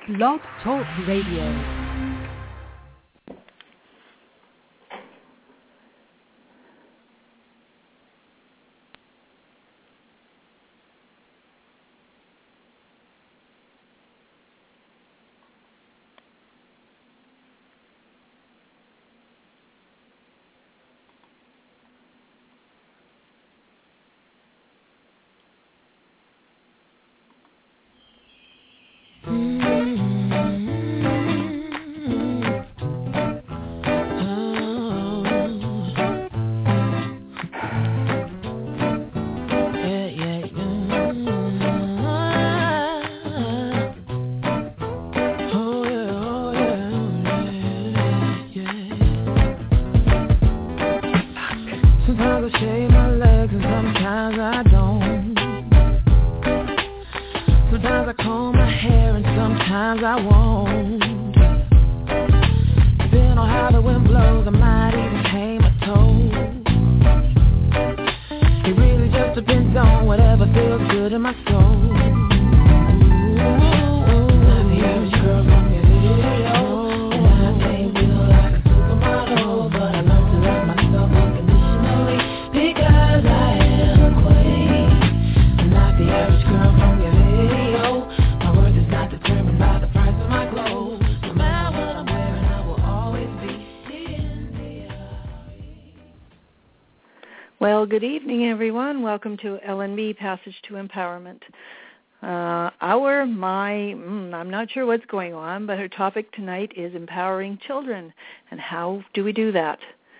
Blog Talk Radio. Well, good evening, everyone. Welcome to LNB, Passage to Empowerment. I'm not sure what's going on, but our topic tonight is empowering children, and how do we do that?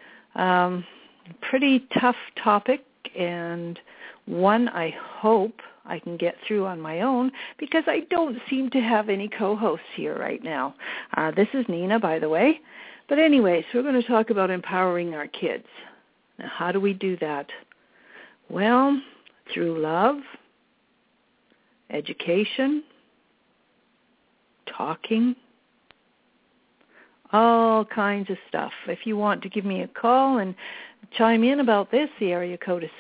Pretty tough topic, and one I hope I can get through on my own, because I don't seem to have any co-hosts here right now. This is Nina, by the way. But anyways, we're going to talk about empowering our kids. Now, how do we do that? Well, through love, education, talking, all kinds of stuff. If you want to give me a call and chime in about this, the area code is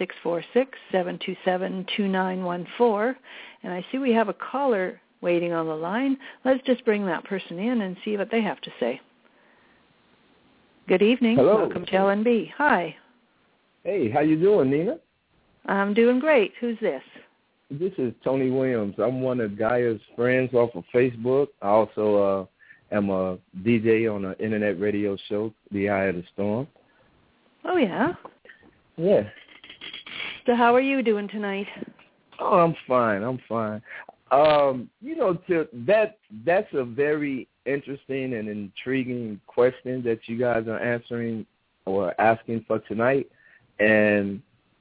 646-727-2914. And I see we have a caller waiting on the line. Let's just bring that person in and see what they have to say. Good evening. Hello. Welcome to LNB. Hi. Hey, how you doing, Nina? I'm doing great. Who's this? This is Tony Williams. I'm one of Gaia's friends off of Facebook. I also am a DJ on an internet radio show, The Eye of the Storm. Oh, yeah? Yeah. So how are you doing tonight? Oh, I'm fine. That's a very interesting and intriguing question that you guys are answering or asking for tonight. And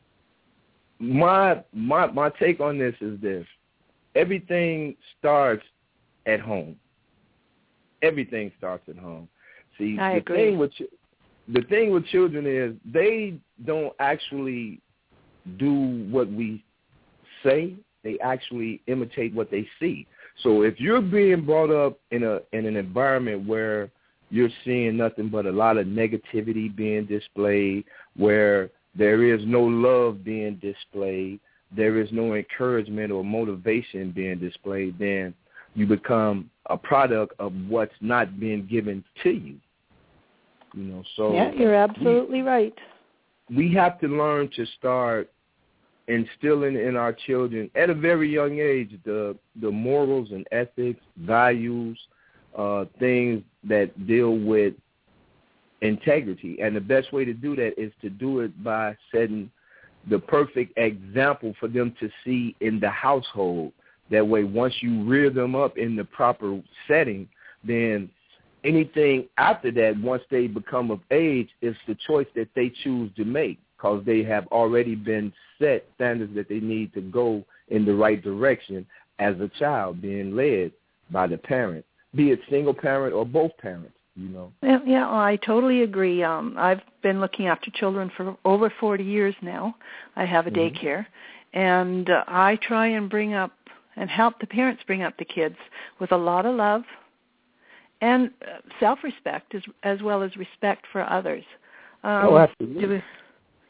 my take on this is this: everything starts at home. Everything starts at home. See, I agree. The thing with children is they don't actually do what we say. They actually imitate what they see. So if you're being brought up in an environment where you're seeing nothing but a lot of negativity being displayed, where there is no love being displayed, there is no encouragement or motivation being displayed, then you become a product of what's not being given to you. So yeah, you're absolutely right. We have to learn to start instilling in our children at a very young age the morals and ethics, values, things that deal with integrity. And the best way to do that is to do it by setting the perfect example for them to see in the household. That way, once you rear them up in the proper setting, then anything after that, once they become of age, is the choice that they choose to make, because they have already been set standards that they need to go in the right direction as a child, being led by the parent, be it single parent or both parents. Yeah, I totally agree. I've been looking after children for over 40 years now. I have a daycare, and I try and bring up and help the parents bring up the kids with a lot of love and self-respect as well as respect for others. Absolutely.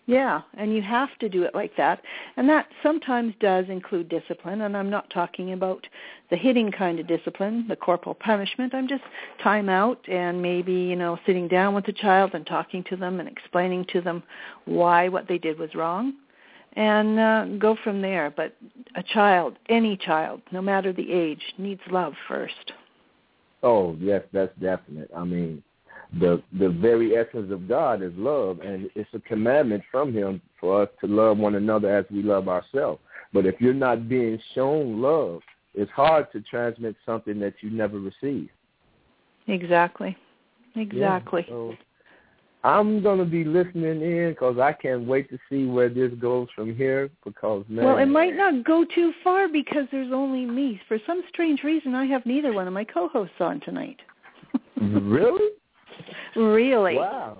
Yeah, and you have to do it like that. And that sometimes does include discipline, and I'm not talking about the hitting kind of discipline, the corporal punishment. I'm just time out and maybe, sitting down with the child and talking to them and explaining to them why what they did was wrong, and go from there. But a child, any child, no matter the age, needs love first. Oh, yes, that's definite. I mean, the very essence of God is love, and it's a commandment from him for us to love one another as we love ourselves. But if you're not being shown love, it's hard to transmit something that you never received. Exactly. Yeah, so I'm going to be listening in because I can't wait to see where this goes from here because, man. Well, it might not go too far because there's only me. For some strange reason, I have neither one of my co-hosts on tonight. Really? Really. Wow.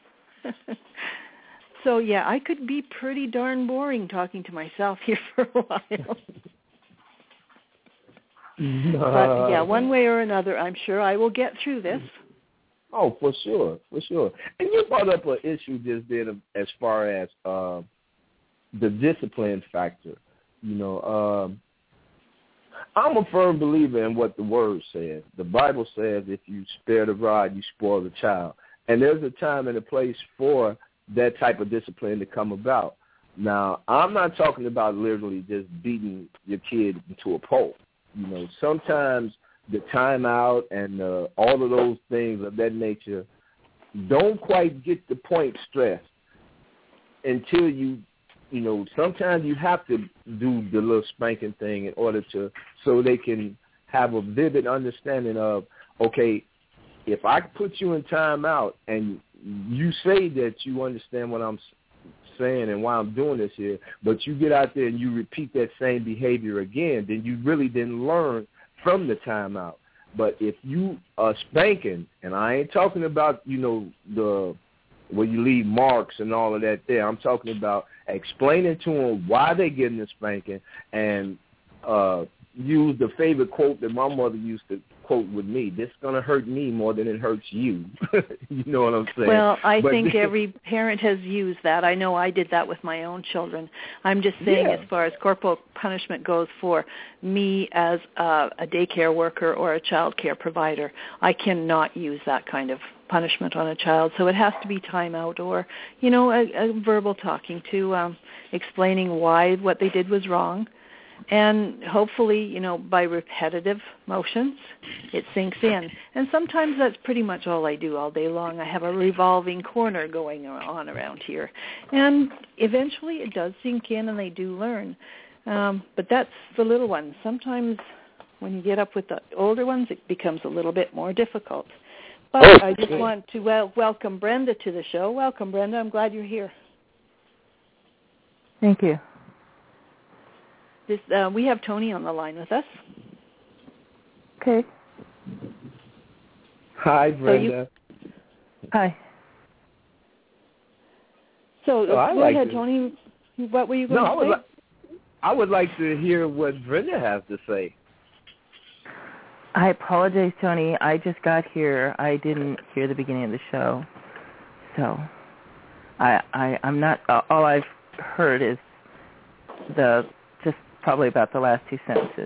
So, yeah, I could be pretty darn boring talking to myself here for a while. But, yeah, one way or another, I'm sure I will get through this. Oh, for sure. And you brought up an issue just then as far as the discipline factor. I'm a firm believer in what the Word says. The Bible says if you spare the rod, you spoil the child. And there's a time and a place for that type of discipline to come about. Now, I'm not talking about literally just beating your kid into a pulp. Sometimes the timeout and all of those things of that nature don't quite get the point stressed until sometimes you have to do the little spanking thing in order so they can have a vivid understanding of, okay, if I put you in timeout and you say that you understand what I'm saying and why I'm doing this here, but you get out there and you repeat that same behavior again, then you really didn't learn from the timeout. But if you are spanking, and I ain't talking about, the where you leave marks and all of that there. I'm talking about explaining to them why they're getting the spanking and use the favorite quote that my mother used to quote with me. This is going to hurt me more than it hurts you. You know what I'm saying? Well, I think every parent has used that. I know I did that with my own children. I'm just saying as far as corporal punishment goes for me as a daycare worker or a child care provider, I cannot use that kind of punishment on a child. So it has to be time out or, a verbal talking to explaining why what they did was wrong. And hopefully, by repetitive motions, it sinks in. And sometimes that's pretty much all I do all day long. I have a revolving corner going on around here. And eventually it does sink in and they do learn. But that's the little ones. Sometimes when you get up with the older ones, it becomes a little bit more difficult. But I just want to welcome Brenda to the show. Welcome, Brenda. I'm glad you're here. Thank you. We have Tony on the line with us. Okay. Hi, Brenda. Hi. So go ahead, Tony. What were you going to say? I would like to hear what Brenda has to say. I apologize, Tony. I just got here. I didn't hear the beginning of the show. So I'm not, all I've heard is just probably about the last two sentences.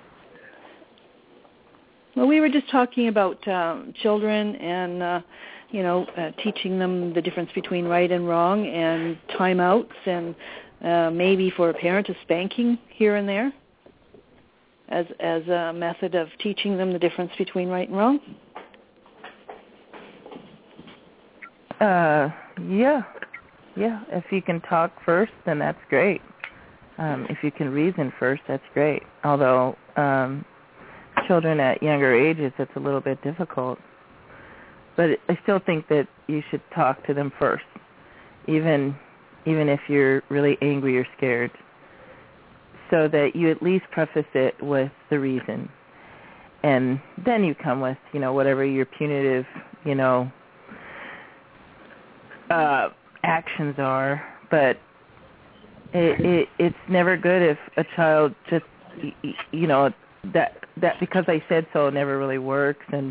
Well, we were just talking about children and, teaching them the difference between right and wrong and timeouts and maybe for a parent a spanking here and there as a method of teaching them the difference between right and wrong. Yeah. If you can talk first, then that's great. If you can reason first, that's great. Although children at younger ages, it's a little bit difficult. But I still think that you should talk to them first, even if you're really angry or scared, so that you at least preface it with the reason. And then you come with, whatever your punitive, actions are. But it's never good if a child just, that because I said so never really works. And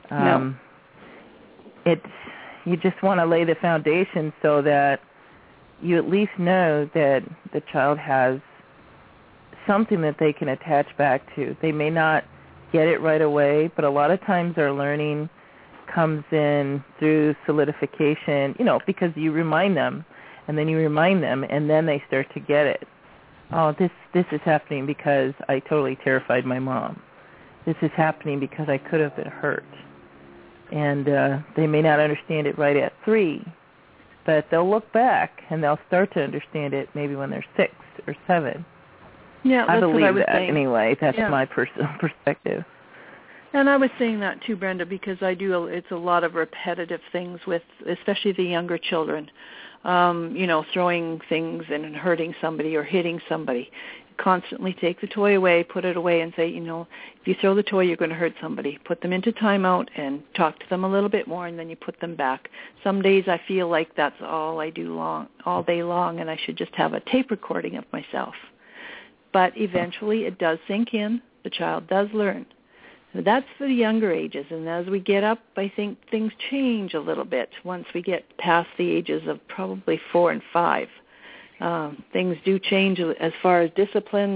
you just want to lay the foundation so that you at least know that the child has something that they can attach back to. They may not get it right away, but a lot of times our learning comes in through solidification, because you remind them, and then you remind them, and then they start to get it. Oh, this is happening because I totally terrified my mom. This is happening because I could have been hurt. And they may not understand it right at 3, but they'll look back and they'll start to understand it maybe when they're 6 or 7. Yeah, that's I believe what I was that saying. Anyway. That's my personal perspective. And I was saying that too, Brenda, because it's a lot of repetitive things with, especially the younger children, throwing things and hurting somebody or hitting somebody. Constantly take the toy away, put it away, and say, if you throw the toy, you're going to hurt somebody. Put them into timeout and talk to them a little bit more, and then you put them back. Some days I feel like that's all I do all day long, and I should just have a tape recording of myself. But eventually it does sink in. The child does learn. That's for the younger ages, and as we get up, I think things change a little bit once we get past the ages of probably 4 and 5. Things do change as far as discipline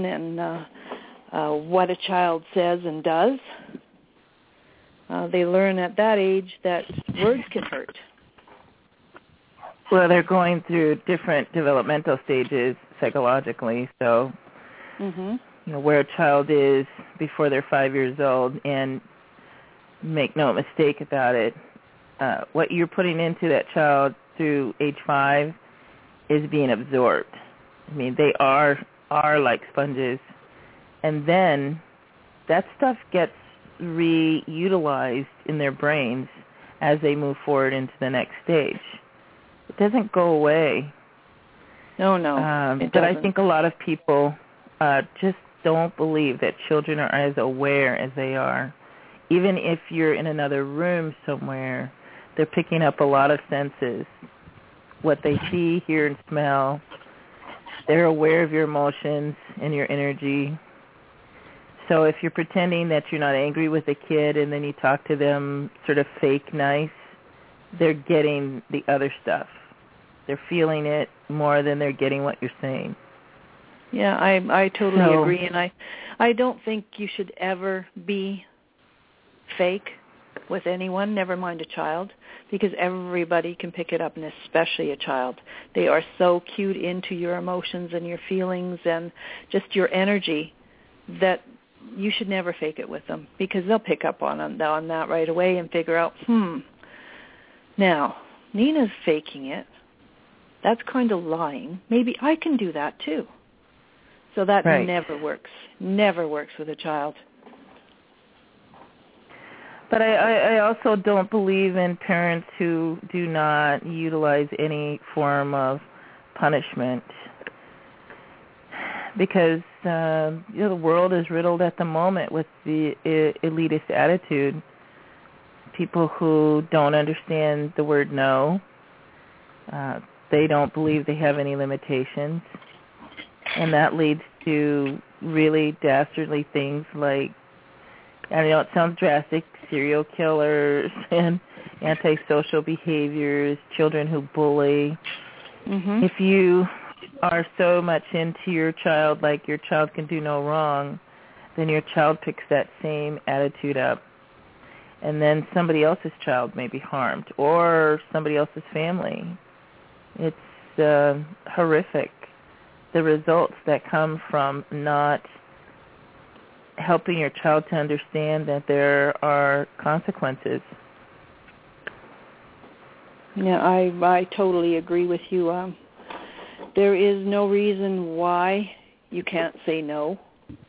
and what a child says and does. They learn at that age that words can hurt. Well, they're going through different developmental stages psychologically, so where a child is before they're 5 years old, and make no mistake about it, what you're putting into that child through age 5 is being absorbed. I mean, they are like sponges, and then that stuff gets reutilized in their brains as they move forward into the next stage. It doesn't go away. No, it but I doesn't. think a lot of people just don't believe that children are as aware as they are. Even if you're in another room somewhere, they're picking up a lot of senses. What they see, hear, and smell. They're aware of your emotions and your energy. So if you're pretending that you're not angry with a kid and then you talk to them sort of fake nice, they're getting the other stuff. They're feeling it more than they're getting what you're saying. Yeah, I totally agree, and I don't think you should ever be fake with anyone, never mind a child, because everybody can pick it up, and especially a child. They are so cued into your emotions and your feelings and just your energy that you should never fake it with them, because they'll pick up on that right away and figure out, now, Nina's faking it. That's kind of lying. Maybe I can do that too. So that never works with a child. But I also don't believe in parents who do not utilize any form of punishment, because the world is riddled at the moment with the elitist attitude. People who don't understand the word no, they don't believe they have any limitations. And that leads to really dastardly things like, I know it sounds drastic, serial killers and antisocial behaviors, children who bully. If you are so much into your child, like your child can do no wrong, then your child picks that same attitude up. And then somebody else's child may be harmed, or somebody else's family. It's horrific, the results that come from not helping your child to understand that there are consequences. Yeah, I totally agree with you. There is no reason why you can't say no.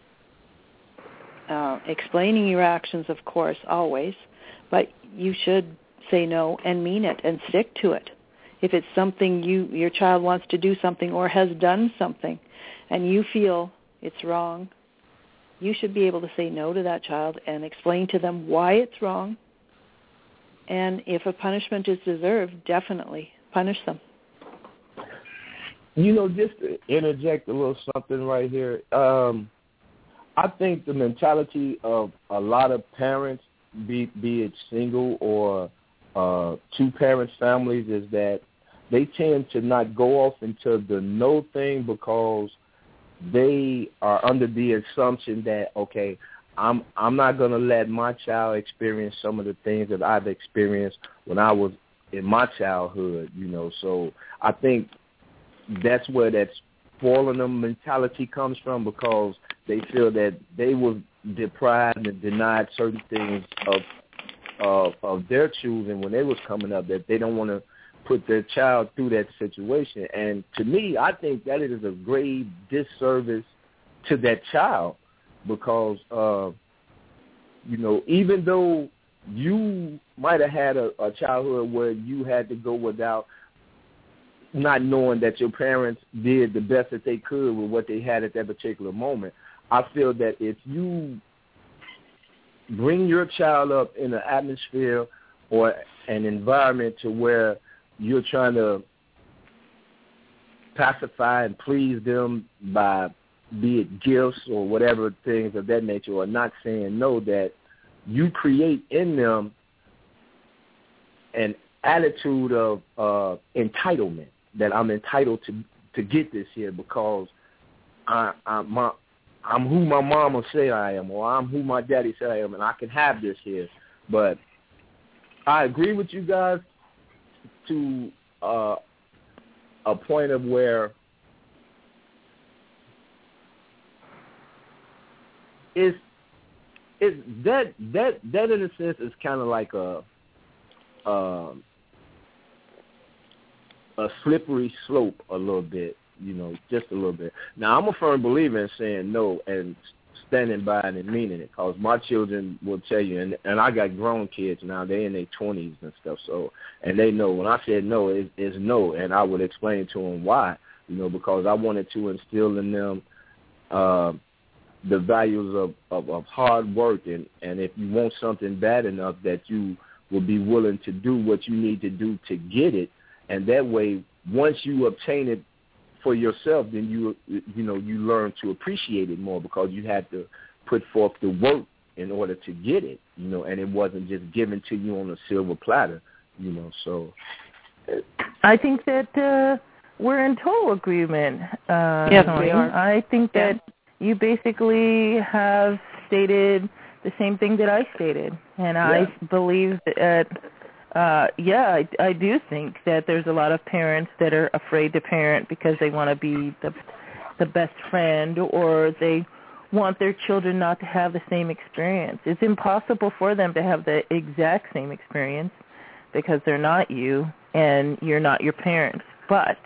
Explaining your actions, of course, always, but you should say no and mean it and stick to it. If it's something your child wants to do something or has done something and you feel it's wrong, you should be able to say no to that child and explain to them why it's wrong. And if a punishment is deserved, definitely punish them. Just to interject a little something right here, I think the mentality of a lot of parents, be it single or two-parent families, is that they tend to not go off into the no thing because they are under the assumption that, okay, I'm not going to let my child experience some of the things that I've experienced when I was in my childhood, you know. So I think that's where that spoiling them mentality comes from, because they feel that they were deprived and denied certain things of their choosing when they was coming up, that they don't want to put their child through that situation. And to me, I think that it is a grave disservice to that child, because, you know, even though you might have had a childhood where you had to go without, not knowing that your parents did the best that they could with what they had at that particular moment, I feel that if you bring your child up in an atmosphere or an environment to where you're trying to pacify and please them by, be it gifts or whatever things of that nature, or not saying no, that you create in them an attitude of entitlement, that I'm entitled to get this here because I'm who my mama say I am, or I'm who my daddy say I am, and I can have this here. But I agree with you guys to a point of where it's that in a sense is kind of like a slippery slope a little bit, you know, just a little bit. Now, I'm a firm believer in saying no and standing by it and meaning it, because my children will tell you, and I got grown kids now, they're in their 20s and stuff, so, and they know when I said no, it's no, and I would explain to them why, you know, because I wanted to instill in them the values of hard work, and if you want something bad enough, that you will be willing to do what you need to do to get it, and that way, once you obtain it for yourself, then you learn to appreciate it more, because you had to put forth the work in order to get it, you know, and it wasn't just given to you on a silver platter, you know. So I think that we're in total agreement. Yes, we are. I think that you basically have stated the same thing that I stated, and I believe that. I do think that there's a lot of parents that are afraid to parent because they want to be the best friend, or they want their children not to have the same experience. It's impossible for them to have the exact same experience because they're not you and you're not your parents. But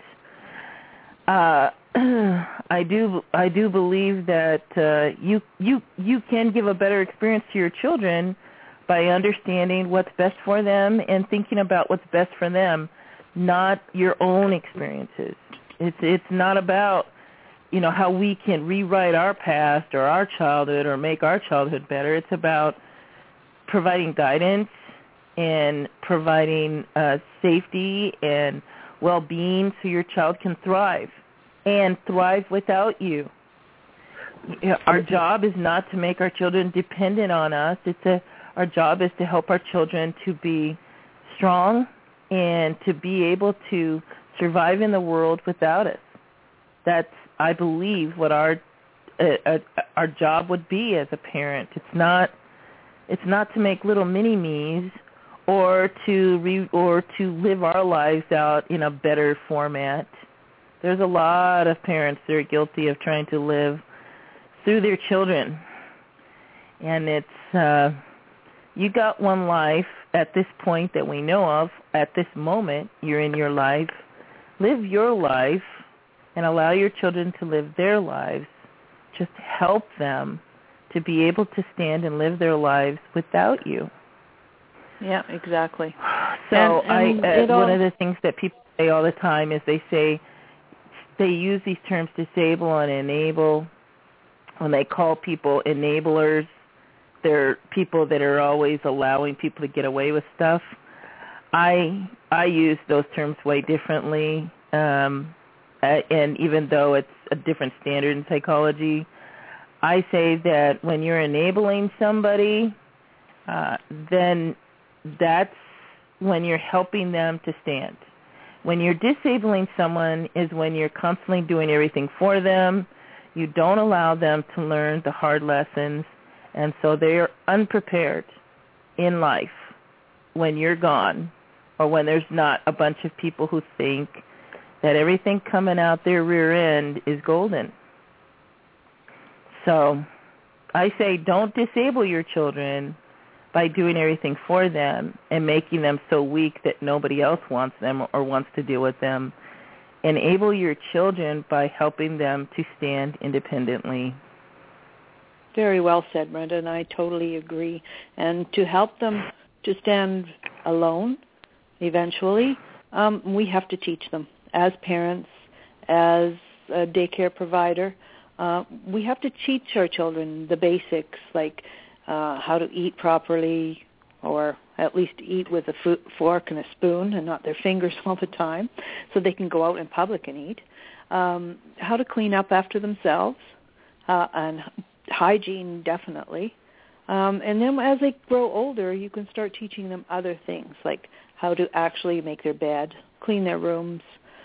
I do believe that you can give a better experience to your children by understanding what's best for them and thinking about what's best for them, not your own experiences. It's not about, you know, how we can rewrite our past or our childhood or make our childhood better. It's about providing guidance and providing safety and well-being so your child can thrive and thrive without you. Our job is not to make our children dependent on us. Our job is to help our children to be strong and to be able to survive in the world without us. That's, I believe, what our job would be as a parent. It's not to make little mini-me's or to live our lives out in a better format. There's a lot of parents that are guilty of trying to live through their children, and it's you got one life at this point that we know of. At this moment, you're in your life. Live your life and allow your children to live their lives. Just help them to be able to stand and live their lives without you. Yeah, exactly. So one of the things that people say all the time is they use these terms disable and enable. When they call people enablers, they're people that are always allowing people to get away with stuff. I use those terms way differently, and even though it's a different standard in psychology, I say that when you're enabling somebody, then that's when you're helping them to stand. When you're disabling someone is when you're constantly doing everything for them. You don't allow them to learn the hard lessons, and so they are unprepared in life when you're gone, or when there's not a bunch of people who think that everything coming out their rear end is golden. So I say don't disable your children by doing everything for them and making them so weak that nobody else wants them or wants to deal with them. Enable your children by helping them to stand independently. Very well said, Brenda, and I totally agree. And to help them to stand alone eventually, we have to teach them. As parents, as a daycare provider, we have to teach our children the basics, like how to eat properly, or at least eat with a fork and a spoon and not their fingers all the time, so they can go out in public and eat. How to clean up after themselves, and hygiene definitely. And then as they grow older, you can start teaching them other things, like how to actually make their bed, clean their rooms,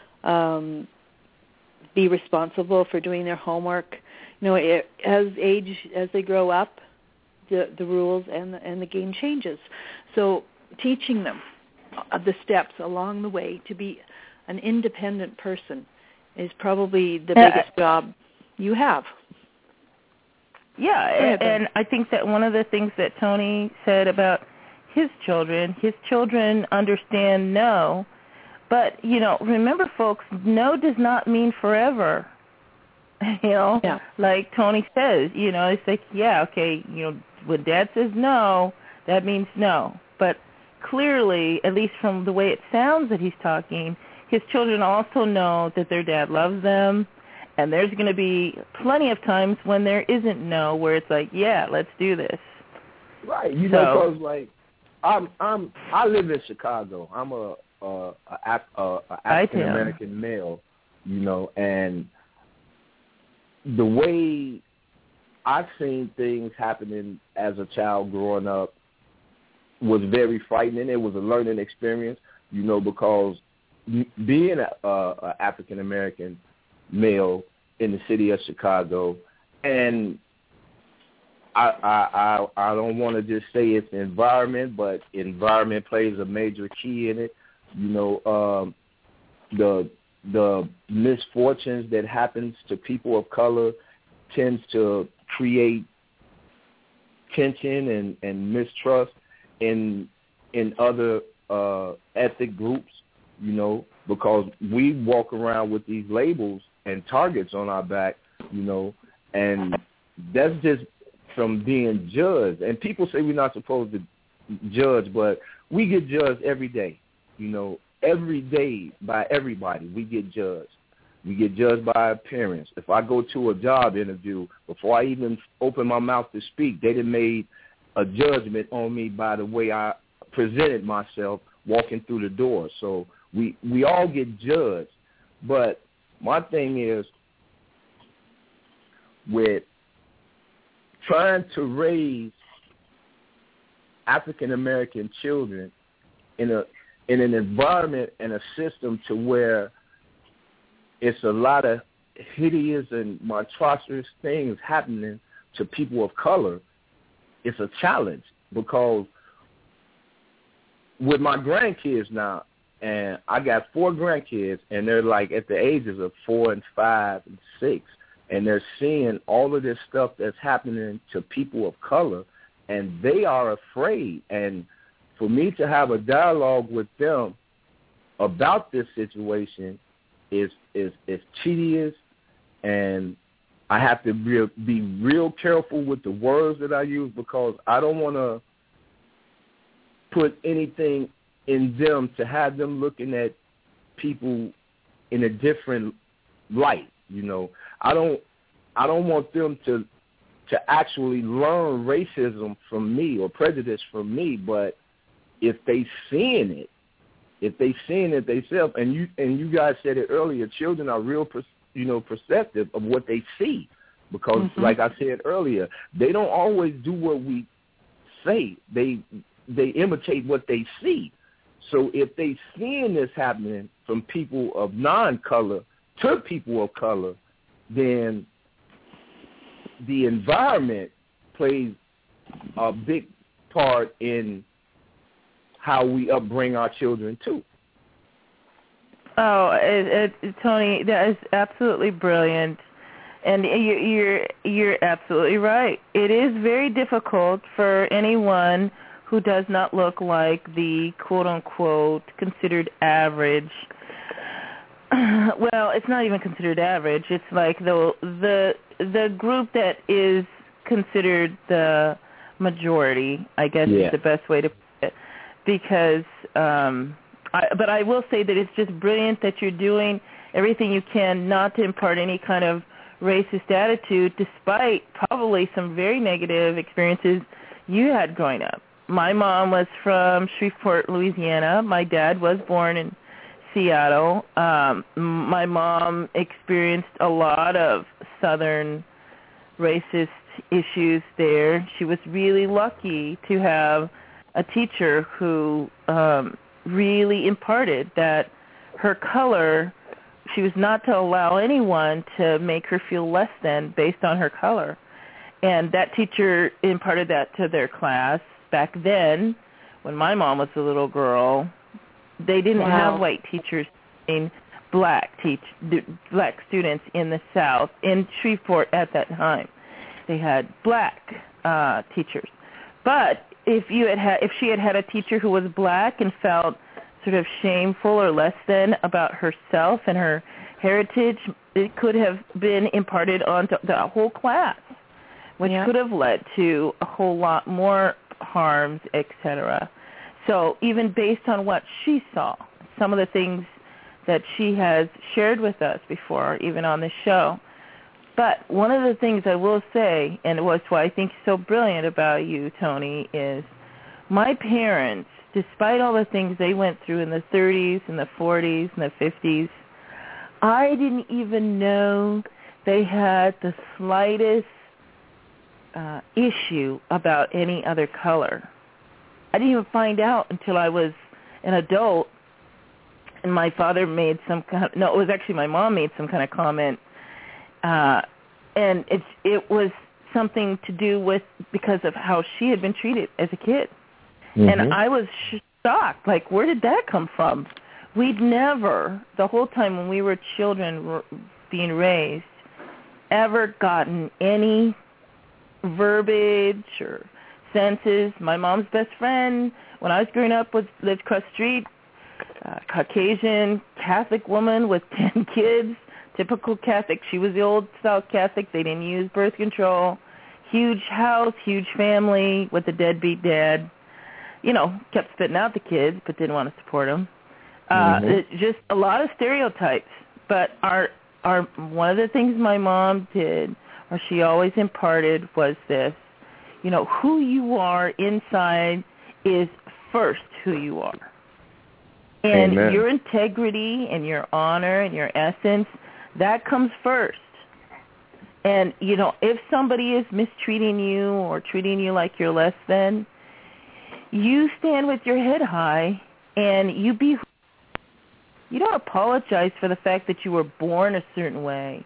be responsible for doing their homework. You know, as they grow up, the rules and the game changes. So teaching them the steps along the way to be an independent person is probably the biggest job you have. Yeah, and I think that one of the things that Tony said about his children understand no. But, you know, remember, folks, no does not mean forever. You know, yeah. Like Tony says, you know, it's like, yeah, okay, you know, when Dad says no, that means no. But clearly, at least from the way it sounds that he's talking, his children also know that their dad loves them, and there's going to be plenty of times when there isn't no, where it's like, yeah, let's do this. Right, you know, because like I live in Chicago. I'm a African American male, you know, and the way I've seen things happening as a child growing up was very frightening. It was a learning experience, you know, because being a African American male in the city of Chicago, and I don't want to just say it's the environment, but environment plays a major key in it. You know, the misfortunes that happens to people of color tends to create tension and mistrust in other ethnic groups, you know, because we walk around with these labels and targets on our back, you know, and that's just from being judged. And people say we're not supposed to judge, but we get judged every day, you know, every day by everybody. We get judged. We get judged by our parents. If I go to a job interview, before I even open my mouth to speak, they done made a judgment on me by the way I presented myself walking through the door. So we all get judged. But my thing is, with trying to raise African-American children in an environment and a system to where it's a lot of hideous and monstrous things happening to people of color, it's a challenge, because with my grandkids now, and I got 4 grandkids, and they're like at the ages of 4 and 5 and 6, and they're seeing all of this stuff that's happening to people of color, and they are afraid. And for me to have a dialogue with them about this situation is tedious, and I have to be real careful with the words that I use, because I don't want to put anything in them to have them looking at people in a different light. You know, I don't want them to actually learn racism from me or prejudice from me, but if they seeing it themselves, and you guys said it earlier, children are real, perceptive of what they see, because like I said earlier, they don't always do what we say. They imitate what they see, So if they seeing this happening from people of non-color to people of color, then the environment plays a big part in how we upbring our children too. Oh, Tony, that is absolutely brilliant, and you're absolutely right. It is very difficult for anyone who does not look like the quote-unquote considered average. Well, it's not even considered average. It's like the group that is considered the majority, I guess is the best way to put it. Because, but I will say that it's just brilliant that you're doing everything you can not to impart any kind of racist attitude, despite probably some very negative experiences you had growing up. My mom was from Shreveport, Louisiana. My dad was born in Seattle. My mom experienced a lot of Southern racist issues there. She was really lucky to have a teacher who really imparted that her color, she was not to allow anyone to make her feel less than based on her color. And that teacher imparted that to their class. Back then, when my mom was a little girl, they didn't have white teachers teaching black students in the South, in Shreveport at that time. They had black teachers. But if she had a teacher who was black and felt sort of shameful or less than about herself and her heritage, it could have been imparted onto the whole class, which could have led to a whole lot more harms, etc. So even based on what she saw, some of the things that she has shared with us before, even on the show. But one of the things I will say, and what's why I think so brilliant about you, Tony, is my parents, despite all the things they went through in the 30s and the 40s and the 50s, I didn't even know they had the slightest issue about any other color. I didn't even find out until I was an adult, and my father made some kind of, no, it was actually my mom made some kind of comment, and it was something to do with because of how she had been treated as a kid. Mm-hmm. And I was shocked, like, where did that come from? We'd never, the whole time when we were children being raised, ever gotten any verbiage or senses. My mom's best friend, when I was growing up, lived across the street, Caucasian Catholic woman with 10 kids, typical Catholic. She was the old-style Catholic. They didn't use birth control. Huge house, huge family with a deadbeat dad. You know, kept spitting out the kids, but didn't want to support them. Just a lot of stereotypes. But our one of the things my mom did, or she always imparted, was this: you know, who you are inside is first who you are. And Amen. Your integrity and your honor and your essence, that comes first. And, you know, if somebody is mistreating you or treating you like you're less than, you stand with your head high and you don't apologize for the fact that you were born a certain way.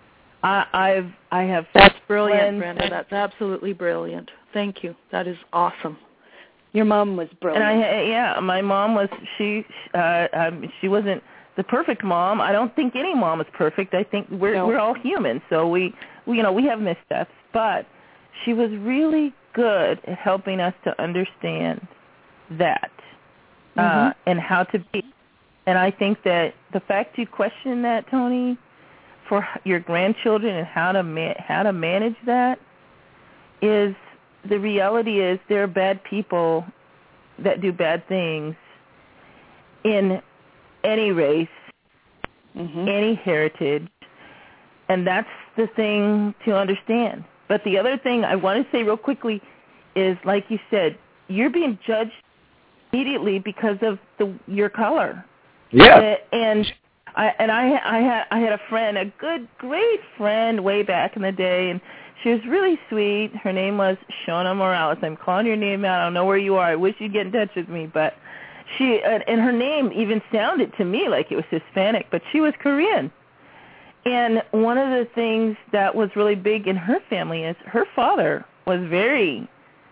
I have. That's brilliant, Brenda. That's absolutely brilliant. Thank you. That is awesome. Your mom was brilliant. And my mom was. She wasn't the perfect mom. I don't think any mom is perfect. I think we're all human, so we have missteps. But she was really good at helping us to understand that and how to be. And I think that the fact you question that, Tony, for your grandchildren and how to manage that, is the reality is there are bad people that do bad things in any race, any heritage, and that's the thing to understand. But the other thing I want to say real quickly is, like you said, you're being judged immediately because of your color. Yeah. And I had a friend, a great friend way back in the day, and she was really sweet. Her name was Shona Morales. I'm calling your name out. I don't know where you are. I wish you'd get in touch with me. But She and her name even sounded to me like it was Hispanic, but she was Korean. And one of the things that was really big in her family is her father was very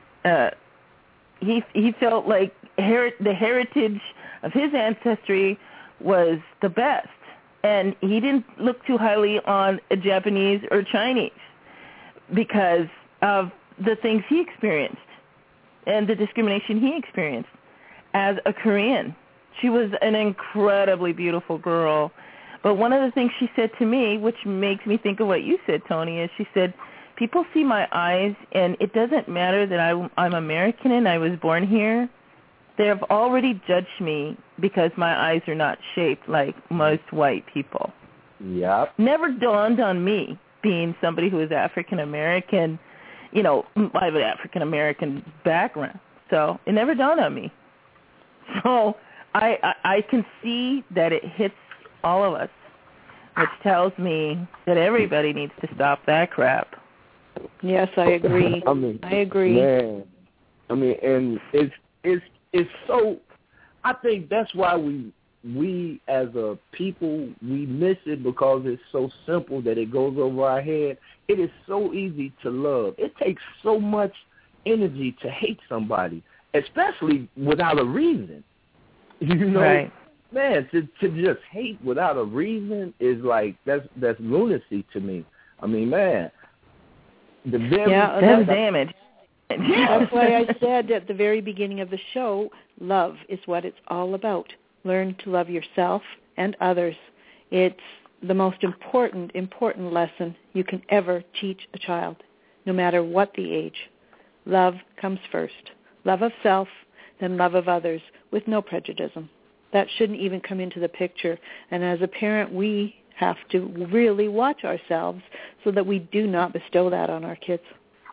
he felt like the heritage of his ancestry was the best, and he didn't look too highly on a Japanese or Chinese because of the things he experienced and the discrimination he experienced as a Korean. She was an incredibly beautiful girl, but one of the things she said to me, which makes me think of what you said, Tony, is she said, people see my eyes, and it doesn't matter that I'm American and I was born here. They have already judged me because my eyes are not shaped like most white people. Yep. Never dawned on me, being somebody who is African-American, I have an African-American background, so it never dawned on me. So I can see that it hits all of us, which tells me that everybody needs to stop that crap. Yes, I agree. I agree. Man, and it's so. I think that's why we as a people we miss it because it's so simple that it goes over our head. It is so easy to love. It takes so much energy to hate somebody, especially without a reason. Right. Man, to just hate without a reason is like that's lunacy to me. I mean, man. That's damage. That's why I said at the very beginning of the show, love is what it's all about. Learn to love yourself and others. It's the most important lesson you can ever teach a child, no matter what the age. Love comes first. Love of self, then love of others, with no prejudice. That shouldn't even come into the picture. And as a parent, we have to really watch ourselves so that we do not bestow that on our kids.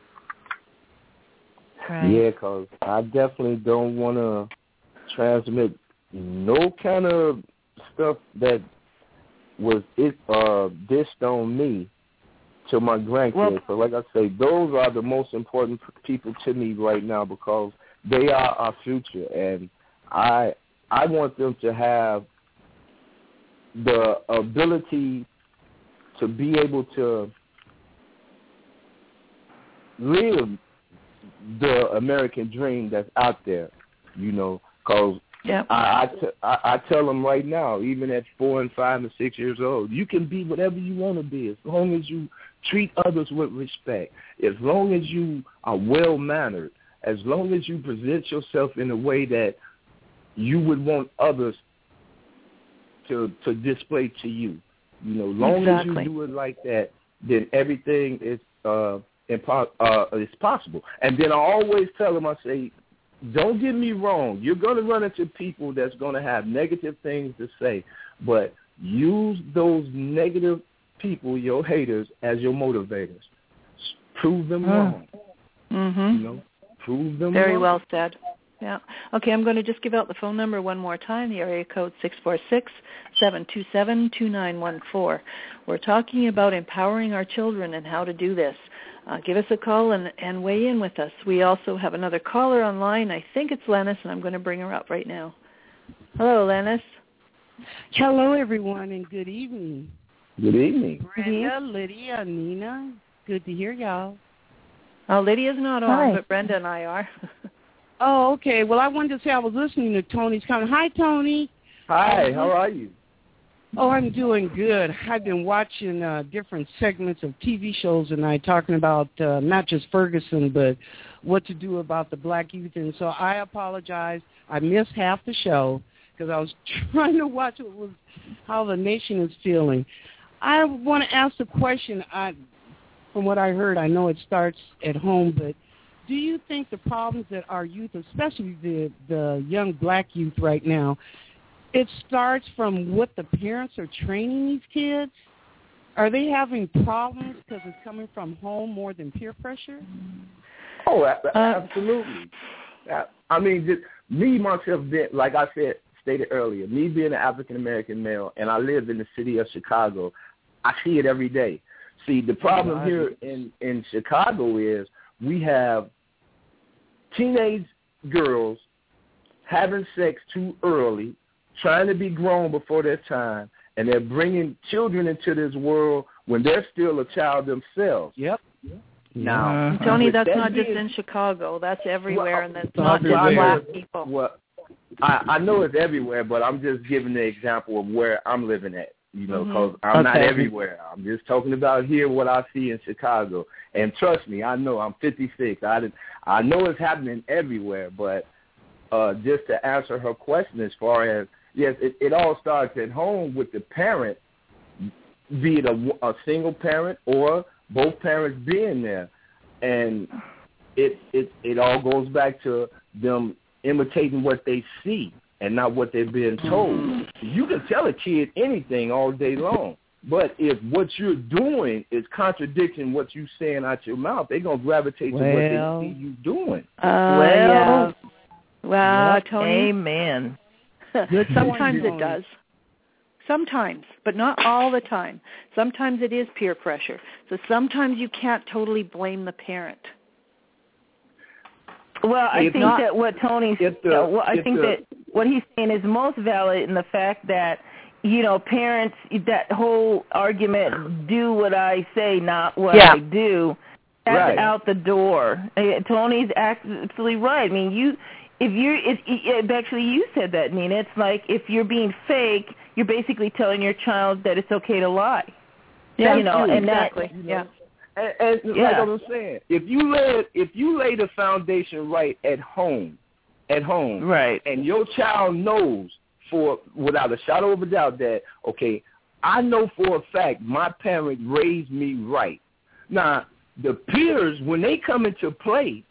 Right. Yeah, because I definitely don't want to transmit no kind of stuff that was dished on me to my grandkids. Well, so like I say, those are the most important people to me right now because they are our future. And I want them to have the ability to be able to live the American dream that's out there, because I tell them right now, even at 4 and 5 and 6 years old, you can be whatever you want to be as long as you treat others with respect, as long as you are well-mannered, as long as you present yourself in a way that you would want others to display to you. Long as you do it like that, then everything is possible. And then I always tell them, I say, don't get me wrong. You're going to run into people that's going to have negative things to say, but use those negative people, your haters, as your motivators. Prove them wrong. Mm-hmm. Prove them Very wrong. well said. Yeah. Okay, I'm going to just give out the phone number one more time, the area code 646-727-2914. We're talking about empowering our children and how to do this. Give us a call and weigh in with us. We also have another caller online. I think it's Lennis, and I'm going to bring her up right now. Hello, Lennis. Hello, everyone, and good evening. Good evening. Brenda, Lydia, Nina, good to hear y'all. Lydia's not on, but Brenda and I are. Oh, okay. Well, I wanted to say I was listening to Tony's comment. Hi, Tony. Hi, how are you? Oh, I'm doing good. I've been watching different segments of TV shows tonight talking about not just Ferguson, but what to do about the black youth. And so I apologize. I missed half the show because I was trying to watch how the nation is feeling. I want to ask the question. From what I heard, I know it starts at home, but do you think the problems that our youth, especially the young black youth right now, it starts from what the parents are training these kids? Are they having problems because it's coming from home more than peer pressure? Oh, absolutely. I mean, just me, myself, like I stated earlier, me being an African-American male, and I live in the city of Chicago, I see it every day. See, the problem here in Chicago is we have teenage girls having sex too early, trying to be grown before their time, and they're bringing children into this world when they're still a child themselves. Yep. Now, Tony, that's not just in Chicago. That's everywhere, and that's not just black people. Well, I know it's everywhere, but I'm just giving the example of where I'm living at, because I'm not everywhere. I'm just talking about here what I see in Chicago. And trust me, I know I'm 56. I know it's happening everywhere, but just to answer her question as far as, yes, it all starts at home with the parent, be it a single parent or both parents being there. And it all goes back to them imitating what they see and not what they're being told. You can tell a kid anything all day long, but if what you're doing is contradicting what you're saying out your mouth, they're going to gravitate to what they see you doing. Well, Tony. Amen. Sometimes it does. Sometimes, but not all the time. Sometimes it is peer pressure. So sometimes you can't totally blame the parent. Well, I think that what Tony's, that what he's saying is most valid in the fact that, parents, that whole argument, do what I say, not what I do, that's out the door. Tony's absolutely right. I mean, actually you said that, Nina. It's like if you're being fake, you're basically telling your child that it's okay to lie. Yeah, and exactly. Like I was saying, if you lay the foundation right at home, right, and your child knows without a shadow of a doubt that, okay, I know for a fact my parent raised me right. Now, the peers, when they come into play,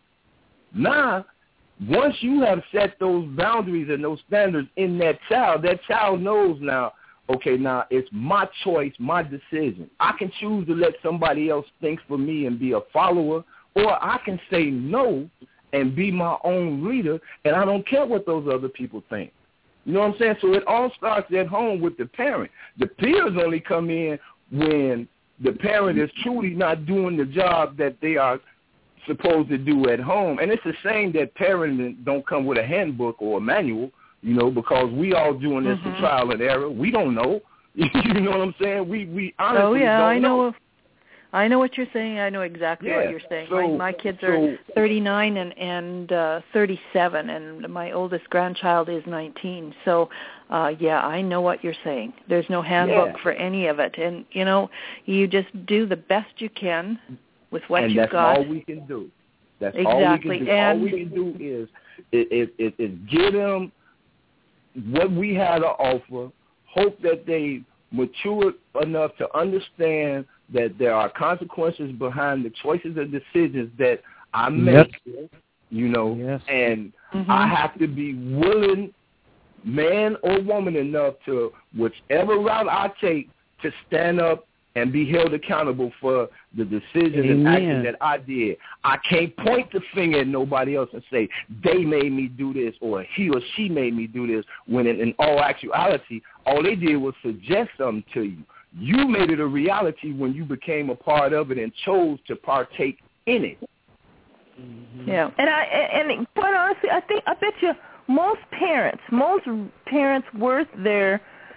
once you have set those boundaries and those standards in that child knows now, okay, now it's my choice, my decision. I can choose to let somebody else think for me and be a follower, or I can say no and be my own leader, and I don't care what those other people think. You know what I'm saying? So it all starts at home with the parent. The peers only come in when the parent is truly not doing the job that they are supposed to do at home. And it's a shame that parenting don't come with a handbook or a manual, because we all doing this for trial and error. We don't know. You know what I'm saying? We honestly don't know. I know what you're saying. I know exactly what you're saying. So, my kids are 39 and 37, and my oldest grandchild is 19. So, I know what you're saying. There's no handbook for any of it. And, you just do the best you can with what you've got. And that's all we can do. That's exactly. all we can do. And all we can do is give them what we have to offer, hope that they mature enough to understand that there are consequences behind the choices and decisions that I make, and I have to be willing, man or woman, enough to, whichever route I take, to stand up and be held accountable for the decisions and actions that I did. I can't point the finger at nobody else and say, they made me do this or he or she made me do this, when in all actuality, all they did was suggest something to you. You made it a reality when you became a part of it and chose to partake in it. Yeah. And quite honestly, I bet you most parents worth their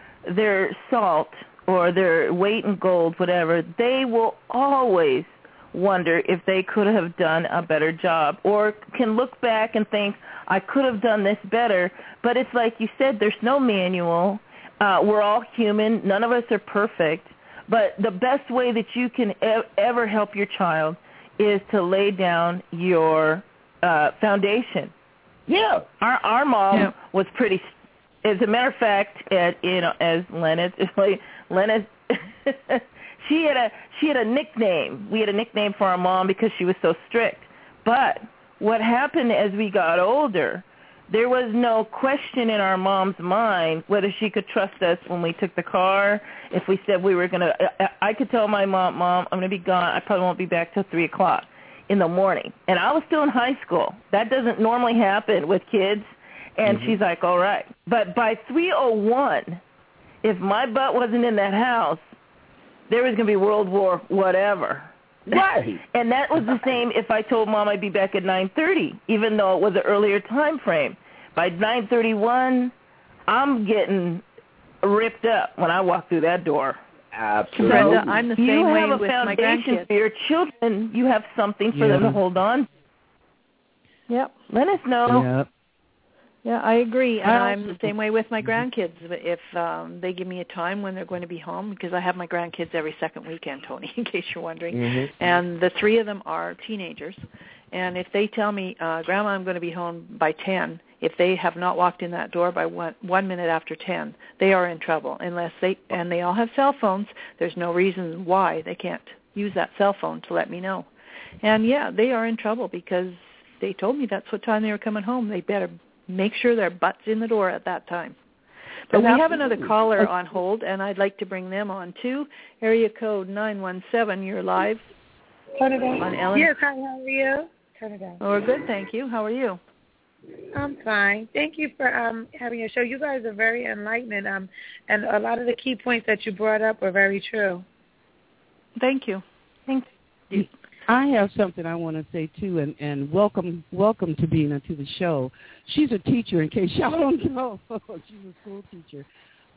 salt or their weight in gold, whatever, they will always wonder if they could have done a better job, or can look back and think, I could have done this better. But it's like you said, there's no manual. We're all human. None of us are perfect. But the best way that you can ever help your child is to lay down your foundation. Yeah. Our mom was pretty. As a matter of fact, as Lennis, she had a nickname. We had a nickname for our mom because she was so strict. But what happened as we got older, there was no question in our mom's mind whether she could trust us when we took the car. If we said we were going to, I could tell my mom, I'm going to be gone. I probably won't be back till 3 o'clock in the morning. And I was still in high school. That doesn't normally happen with kids. And she's like, all right. But by 3:01, if my butt wasn't in that house, there was going to be World War whatever. Right. And that was the same if I told Mom I'd be back at 9:30, even though it was an earlier time frame. By 9:31, I'm getting ripped up when I walk through that door. Absolutely. Brenda, I'm the same way with my grandkids. You have a foundation for your children. You have something for them to hold on to. Yep. Let us know. Yep. Yeah, I agree, and I'm the same way with my grandkids. If they give me a time when they're going to be home, because I have my grandkids every second weekend, Tony, in case you're wondering, and the 3 of them are teenagers, and if they tell me, Grandma, I'm going to be home by 10, if they have not walked in that door by 1 minute after 10, they are in trouble, and they all have cell phones. There's no reason why they can't use that cell phone to let me know. And, yeah, they are in trouble because they told me that's what time they were coming home. They better make sure their butt's in the door at that time. But we have another caller on hold, and I'd like to bring them on, too. Area code 917, you're live. Turn it on. On Ellen. Yes, hi, how are you? Turn it on. Oh, we're good, thank you. How are you? I'm fine. Thank you for having your show. You guys are very enlightening, and a lot of the key points that you brought up were very true. Thank you. Thank you. I have something I want to say, too, and welcome to Bina to the show. She's a teacher, in case y'all don't know. She's a school teacher.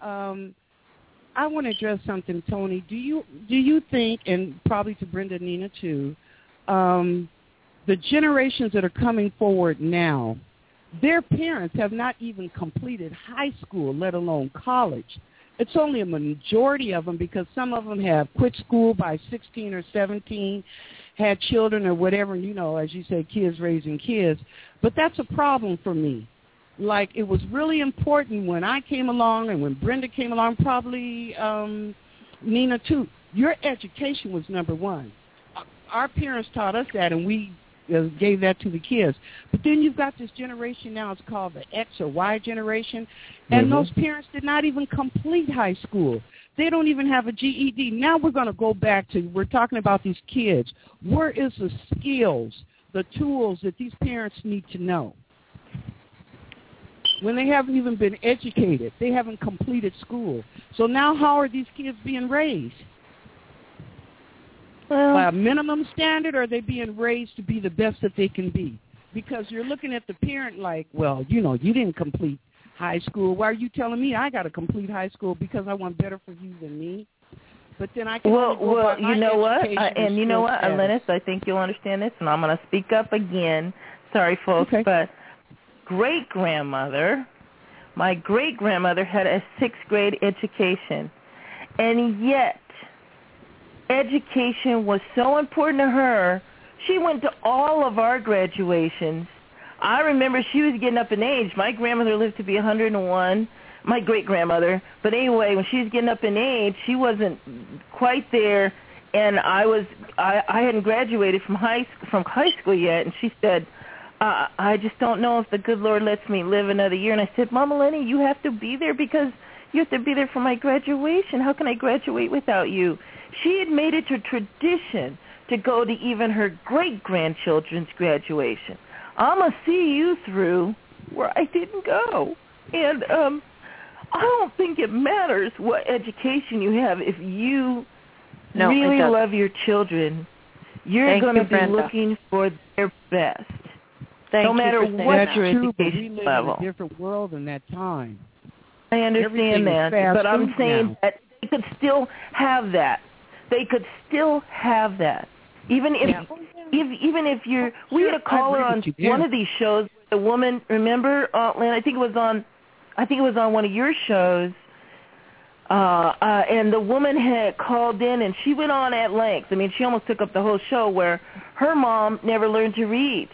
I want to address something, Tony. Do you think, and probably to Brenda and Nina, too, the generations that are coming forward now, their parents have not even completed high school, let alone college. It's only a majority of them because some of them have quit school by 16 or 17, had children or whatever, as you say, kids raising kids. But that's a problem for me. Like, it was really important when I came along and when Brenda came along, probably Nina too. Your education was number one. Our parents taught us that, and we gave that to the kids. But then you've got this generation now, it's called the X or Y generation, and those parents did not even complete high school. They don't even have a GED. Now we're going to go back to, we're talking about these kids. Where is the skills, the tools that these parents need to know? When they haven't even been educated, they haven't completed school. So now how are these kids being raised? Well, by a minimum standard, or are they being raised to be the best that they can be? Because you're looking at the parent like, well, you didn't complete high school. Why are you telling me I got to complete high school because I want better for you than me? But then I can you know what? And you know what, Lennis, I think you'll understand this, and I'm going to speak up again. Sorry, folks, but my great-grandmother had a 6th grade education, and yet education was so important to her, she went to all of our graduations. I remember she was getting up in age. My grandmother lived to be 101, my great-grandmother. But anyway, when she was getting up in age, she wasn't quite there, and I hadn't graduated from high school yet, and she said, I just don't know if the good Lord lets me live another year. And I said, Mama Lenny, you have to be there because you have to be there for my graduation. How can I graduate without you? She had made it a tradition to go to even her great-grandchildren's graduation. I'm going to see you through where I didn't go. And I don't think it matters what education you have. If you really love your children, you're going to be looking for their best. No matter what your education level. We live in a different world in that time. I understand that, but I'm saying that they could still have that. They could still have that. Even if you're, we had a caller on one of these shows. The woman, remember, Lynn? I think it was on one of your shows. And the woman had called in, and she went on at length. I mean, she almost took up the whole show where her mom never learned to read.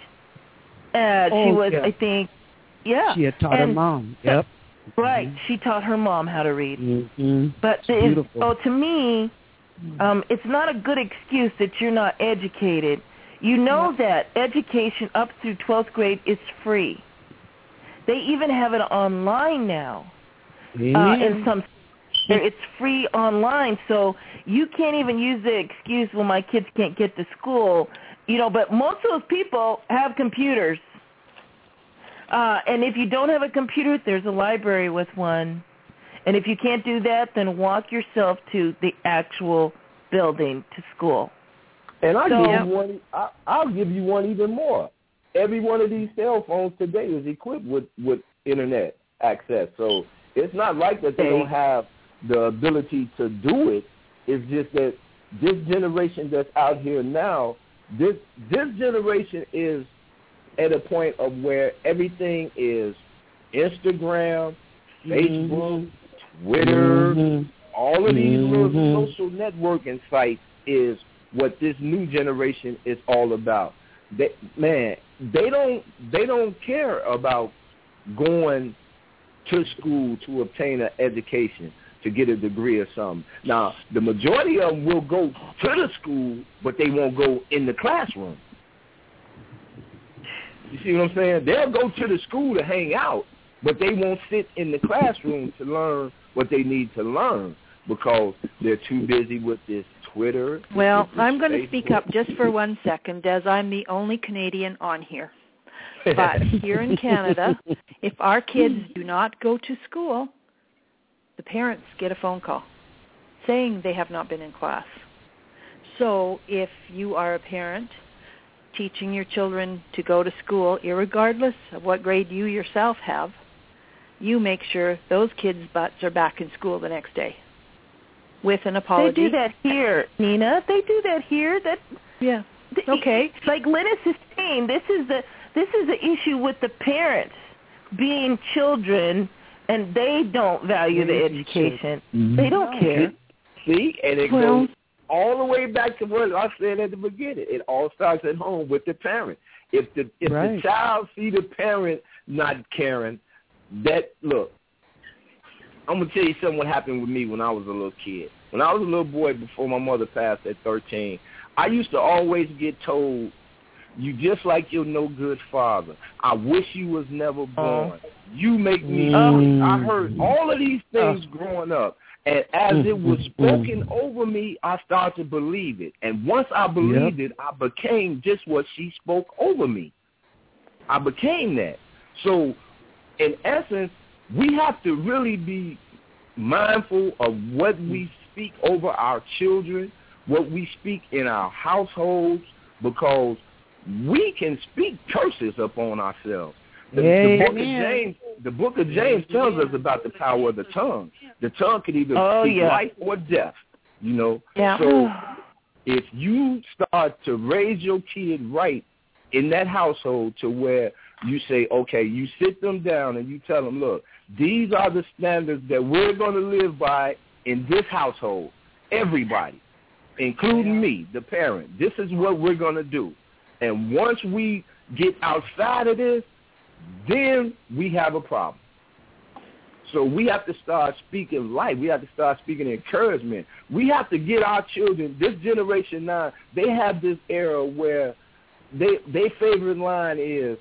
I think, she had taught her mom. Yep. Right. She taught her mom how to read. Mm-hmm. But to me, it's not a good excuse that you're not educated. You know that education up through 12th grade is free. They even have it online now. In some, it's free online, so you can't even use the excuse, well, my kids can't get to school. But most of those people have computers. And if you don't have a computer, there's a library with one. And if you can't do that, then walk yourself to the actual building to school. And I'll give you one even more. every one of these cell phones today is equipped with internet access. So it's not like that they don't have the ability to do it. It's just that this generation that's out here now, this generation is at a point of where everything is Instagram, Facebook, Twitter, all of these little social networking sites is what this new generation is all about. They don't care about going to school to obtain an education, to get a degree or something. Now, the majority of them will go to the school, but they won't go in the classroom. You see what I'm saying? They'll go to the school to hang out, but they won't sit in the classroom to learn what they need to learn because they're too busy with this Twitter. Well, I'm going to speak up just for 1 second, as I'm the only Canadian on here. But here in Canada, if our kids do not go to school, the parents get a phone call saying they have not been in class. So if you are a parent teaching your children to go to school, irregardless of what grade you yourself have, you make sure those kids' butts are back in school the next day with an apology. They do that here, Nina. They do that here. Yeah. Okay. Like Linus is saying, this is the issue with the parents being children, and they don't value the education. They don't care. See, and it goes all the way back to what I said at the beginning. It all starts at home with the parent. If the child see the parent not caring, look, I'm going to tell you something what happened with me when I was a little kid. When I was a little boy before my mother passed at 13, I used to always get told, you just like your no good father. I wish you was never born. You make me sick. I heard all of these things growing up. And as it was spoken over me, I started to believe it. And once I believed it, I became just what she spoke over me. I became that. So, in essence, we have to really be mindful of what we speak over our children, what we speak in our households, because we can speak curses upon ourselves. The book of James tells us about the power of the tongue. The tongue can either speak life or death, you know. Yeah. So if you start to raise your kid right in that household to where you say, okay, you sit them down and you tell them, look, these are the standards that we're going to live by in this household, everybody, including me, the parent. This is what we're going to do. And once we get outside of this, then we have a problem. So we have to start speaking life. We have to start speaking encouragement. We have to get our children, this generation now, they have this era where their favorite line is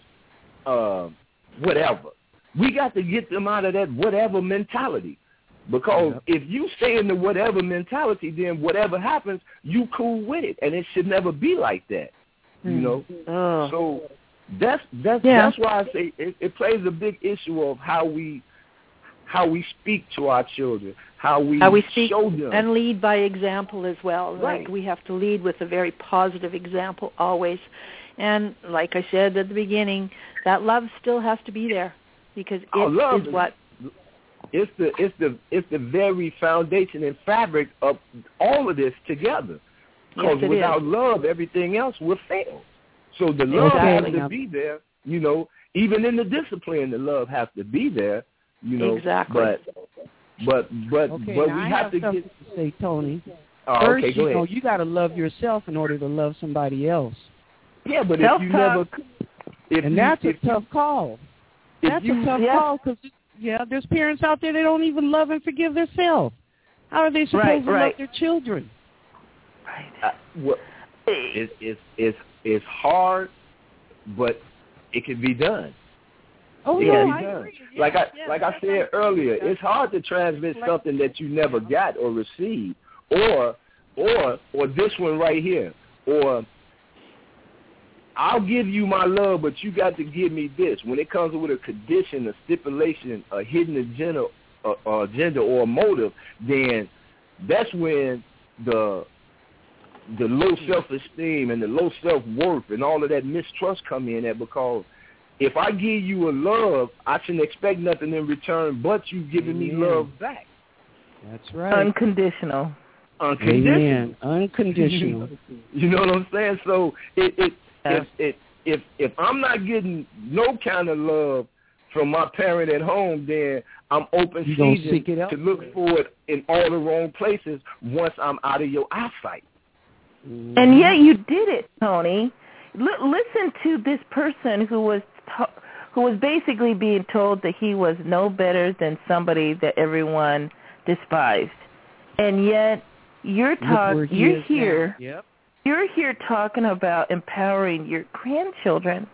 whatever. We got to get them out of that whatever mentality. Because if you stay in the whatever mentality, then whatever happens, you cool with it. And it should never be like that. You know? So that's why I say it plays a big issue of how we speak to our children, how we speak show them. and lead by example as well. Right. Like we have to lead with a very positive example always. And like I said at the beginning, that love still has to be there because it is what it's the very foundation and fabric of all of this together. Because without love, everything else will fail. So the love has to be there, you know. Even in the discipline, the love has to be there, you know. Exactly. But we have to something get to say, Tony. First, you know, you got to love yourself in order to love somebody else. Yeah, but if you never, that's a tough call. That's a tough call because there's parents out there that don't even love and forgive themselves. How are they supposed to love their children? Right. It's hard, but it can be done. Oh it yeah, can be done. Like I said earlier, it's hard to transmit something that you never got or received, or this one right here, or I'll give you my love, but you got to give me this. When it comes with a condition, a stipulation, a hidden agenda or a motive, then that's when the the low self-esteem and the low self-worth and all of that mistrust come in there, because if I give you a love, I shouldn't expect nothing in return but you giving me love back. That's right. Unconditional. Amen. Unconditional. You know what I'm saying? So if I'm not getting no kind of love from my parent at home, then I'm open season to look for it in all the wrong places once I'm out of your eyesight. And yet you did it, Tony. Listen to this person who was basically being told that he was no better than somebody that everyone despised, and yet you're here. Yep. You're here talking about empowering your grandchildren.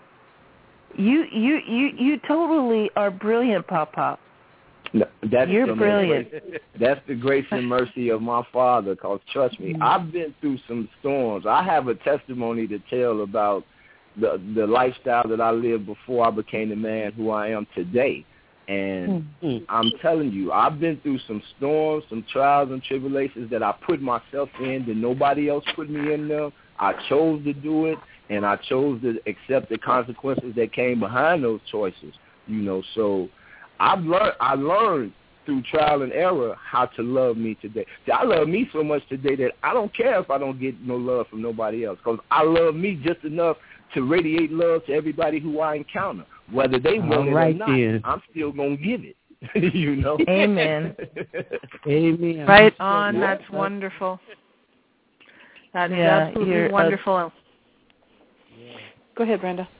You totally are brilliant, Papa. No, you're brilliant. That's the grace and mercy of my father, because trust me, I've been through some storms. I have a testimony to tell about the lifestyle that I lived before I became the man who I am today. And I'm telling you, I've been through some storms, some trials and tribulations that I put myself in that nobody else put me in them. I chose to do it, and I chose to accept the consequences that came behind those choices. You know, so I learned through trial and error how to love me today. See, I love me so much today that I don't care if I don't get no love from nobody else, because I love me just enough to radiate love to everybody who I encounter. Whether they want it or not, I'm still going to give it. You know? Amen. Amen. Right on. That's wonderful. That is absolutely wonderful. Go ahead, Brenda.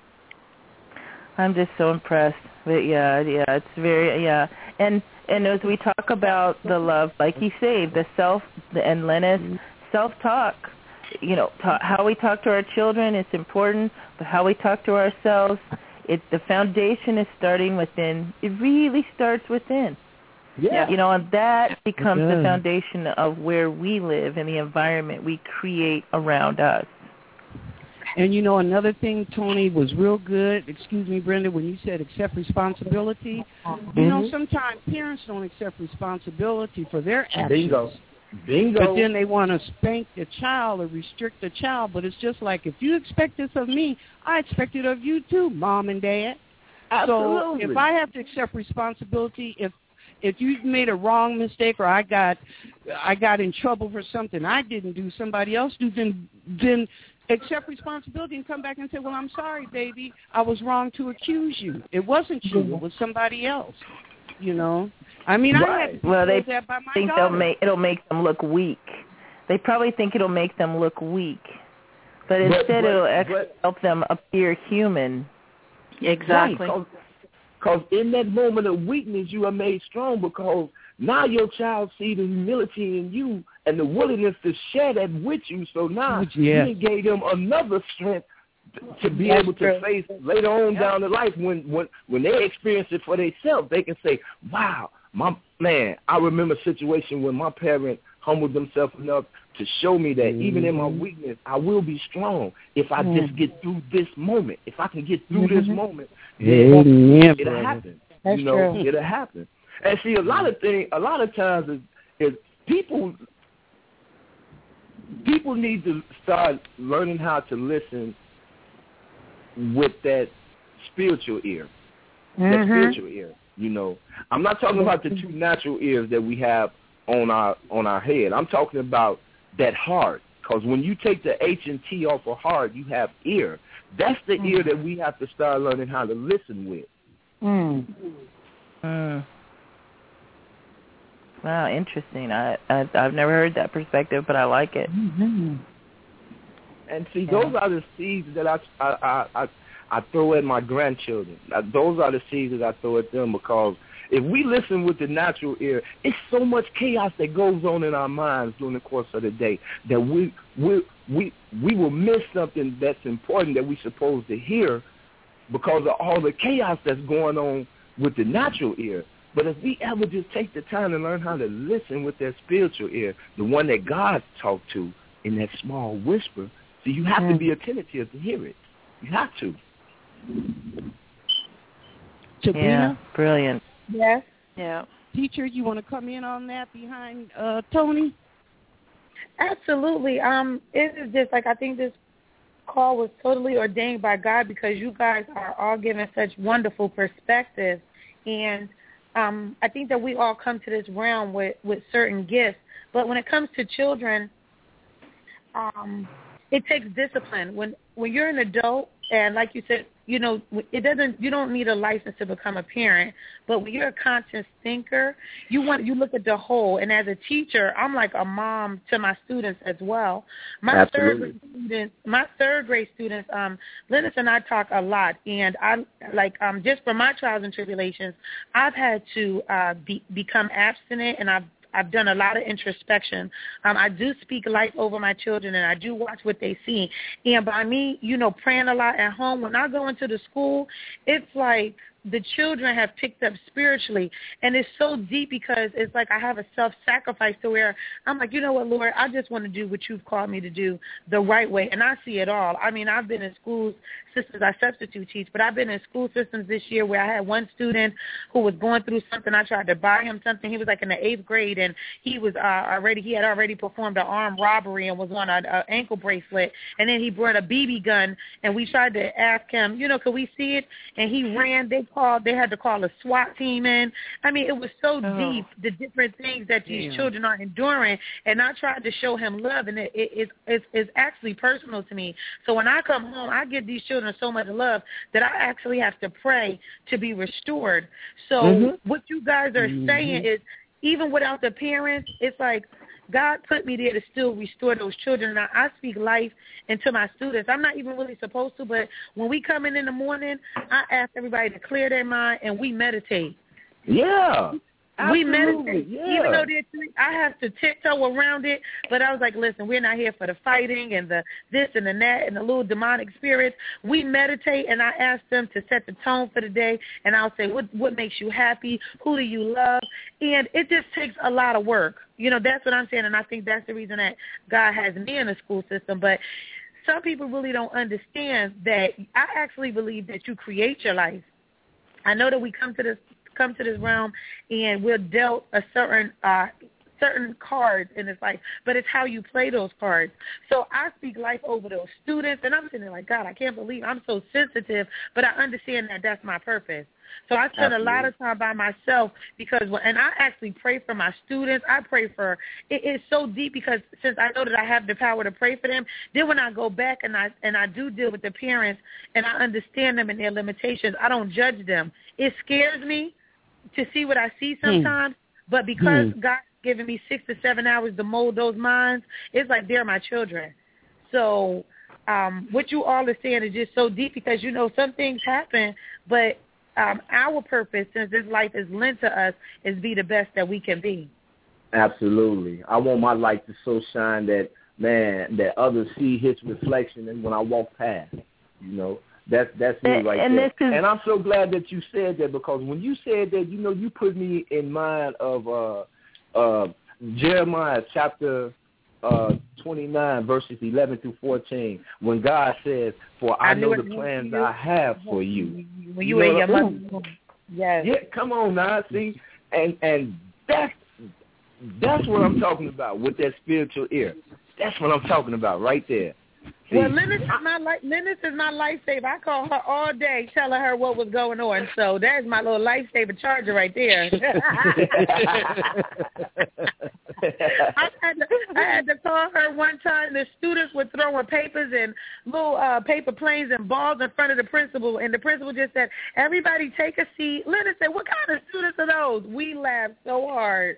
I'm just so impressed. But it's very, And as we talk about the love, like you say, the self, and Lennis, self-talk, you know, how we talk to our children is important, but how we talk to ourselves, the foundation is starting within. It really starts within. Yeah. You know, and that becomes the foundation of where we live and the environment we create around us. And, you know, another thing, Tony, was real good, excuse me, Brenda, when you said accept responsibility. You know, sometimes parents don't accept responsibility for their actions. Bingo. But then they want to spank the child or restrict the child. But it's just like, if you expect this of me, I expect it of you too, Mom and Dad. Absolutely. So if I have to accept responsibility, if you made a wrong mistake or I got in trouble for something I didn't do, somebody else do, then accept responsibility and come back and say, well, I'm sorry, baby. I was wrong to accuse you. It wasn't you. It was somebody else. You know? I mean, I had they that by my think daughter. it'll make them look weak. They probably think it'll make them look weak. But instead it'll actually help them appear human. Exactly. Because in that moment of weakness, you are made strong, because now your child sees the humility in you and the willingness to share that with you. So now you gave them another strength to be able to face later on down the life when they experience it for themselves. They can say, wow, I remember a situation when my parent humbled themselves enough to show me that even in my weakness, I will be strong if I just get through this moment. If I can get through this moment, then it'll happen. That's true. It'll happen. And see, a lot of times is people need to start learning how to listen with that spiritual ear. That spiritual ear, you know. I'm not talking about the two natural ears that we have on our head. I'm talking about that heart. Because when you take the H and T off of heart, you have ear. That's the ear that we have to start learning how to listen with. Wow, interesting. I've never heard that perspective, but I like it. And see, those are the seeds that I throw at my grandchildren. Those are the seeds that I throw at them, because if we listen with the natural ear, it's so much chaos that goes on in our minds during the course of the day that we will miss something that's important that we're supposed to hear because of all the chaos that's going on with the natural ear. But if we ever just take the time to learn how to listen with that spiritual ear, the one that God talked to in that small whisper, so you have to be attentive to hear it. You have to. Sabrina? Yeah, brilliant. Yes. Yeah. Teacher, you want to come in on that behind Tony? Absolutely. It is just like I think this call was totally ordained by God because you guys are all giving such wonderful perspectives. And I think that we all come to this realm with certain gifts. But when it comes to children, it takes discipline. When you're an adult, and like you said, you don't need a license to become a parent. But when you're a conscious thinker, you look at the whole. And as a teacher, I'm like a mom to my students as well. My third grade students, Linus and I talk a lot, and I just for my trials and tribulations, I've had to become abstinent, and I've done a lot of introspection. I do speak life over my children, and I do watch what they see. And by me, praying a lot at home, when I go into the school, it's like the children have picked up spiritually. And it's so deep because it's like I have a self-sacrifice to where I'm like, you know what, Lord, I just want to do what you've called me to do the right way. And I see it all. I mean, I've been in school systems. I substitute teach, but I've been in school systems this year where I had one student who was going through something. I tried to buy him something. He was like in the 8th grade, and he was he had already performed an armed robbery and was on an ankle bracelet. And then he brought a BB gun, and we tried to ask him, could we see it? And he ran. They had to call a SWAT team in. I mean, it was so deep, the different things that these children are enduring. And I tried to show him love, and it's actually personal to me. So when I come home, I give these children so much love that I actually have to pray to be restored. So what you guys are saying is, even without the parents, it's like God put me there to still restore those children. And I speak life into my students. I'm not even really supposed to, but when we come in the morning, I ask everybody to clear their mind, and we meditate. Yeah. We meditate, even though I have to tiptoe around it, but I was like, listen, we're not here for the fighting and the this and the that and the little demonic spirits. We meditate, and I ask them to set the tone for the day, and I'll say, what makes you happy? Who do you love? And it just takes a lot of work. That's what I'm saying, and I think that's the reason that God has me in the school system. But some people really don't understand that I actually believe that you create your life. I know that we come to this realm and we're dealt a certain cards in this life, but it's how you play those cards. So I speak life over those students, and I'm sitting there like, God, I can't believe I'm so sensitive, but I understand that that's my purpose. So I spend a lot of time by myself and I actually pray for my students. I pray for, it's so deep because since I know that I have the power to pray for them, then when I go back and I do deal with the parents and I understand them and their limitations, I don't judge them. It scares me to see what I see sometimes, but because God's given me 6 to 7 hours to mold those minds, it's like they're my children. So what you all are saying is just so deep because, some things happen, but our purpose, since this life is lent to us, is be the best that we can be. Absolutely. I want my light to so shine that others see his reflection and when I walk past, That's me right there. And I'm so glad that you said that, because when you said that, you put me in mind of Jeremiah chapter 29, verses 11 through 14, when God says, for I know the plans I have for you. When you were in your mother's womb. Yes. Yeah, come on now, see? And that's what I'm talking about with that spiritual ear. That's what I'm talking about right there. Well, Linus is my lifesaver. I call her all day telling her what was going on. So that's my little lifesaver charger right there. I had to call her one time. The students were throwing papers and little paper planes and balls in front of the principal, and the principal just said, everybody take a seat. Linus said, what kind of students are those? We laughed so hard.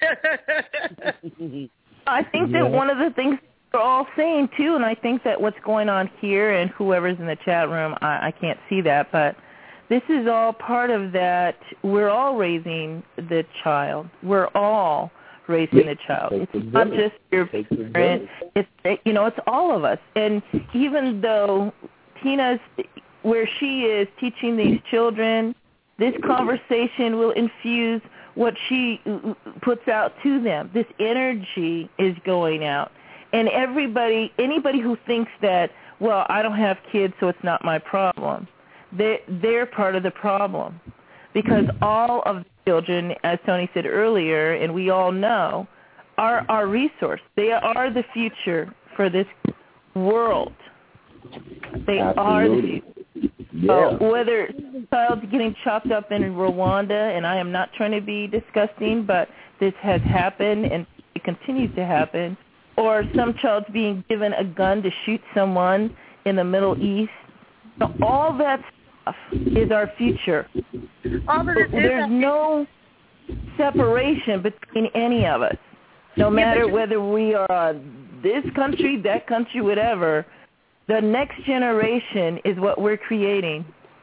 I think that one of the things we're all saying, too, and I think that what's going on here, and whoever's in the chat room, I can't see that, but this is all part of that. We're all raising the child. We're all raising the child. It's not just your parent. It's all of us. And even though Tina's where she is teaching these children, this conversation will infuse what she puts out to them. This energy is going out. And anybody who thinks that, well, I don't have kids, so it's not my problem, they're part of the problem. Because all of the children, as Tony said earlier, and we all know, are our resource. They are the future for this world. They are the future. Yeah. Whether a child's getting chopped up in Rwanda, and I am not trying to be disgusting, but this has happened and it continues to happen, or some child's being given a gun to shoot someone in the Middle East. So all that stuff is our future. There's no separation between any of us, no matter whether we are this country, that country, whatever. The next generation is what we're creating.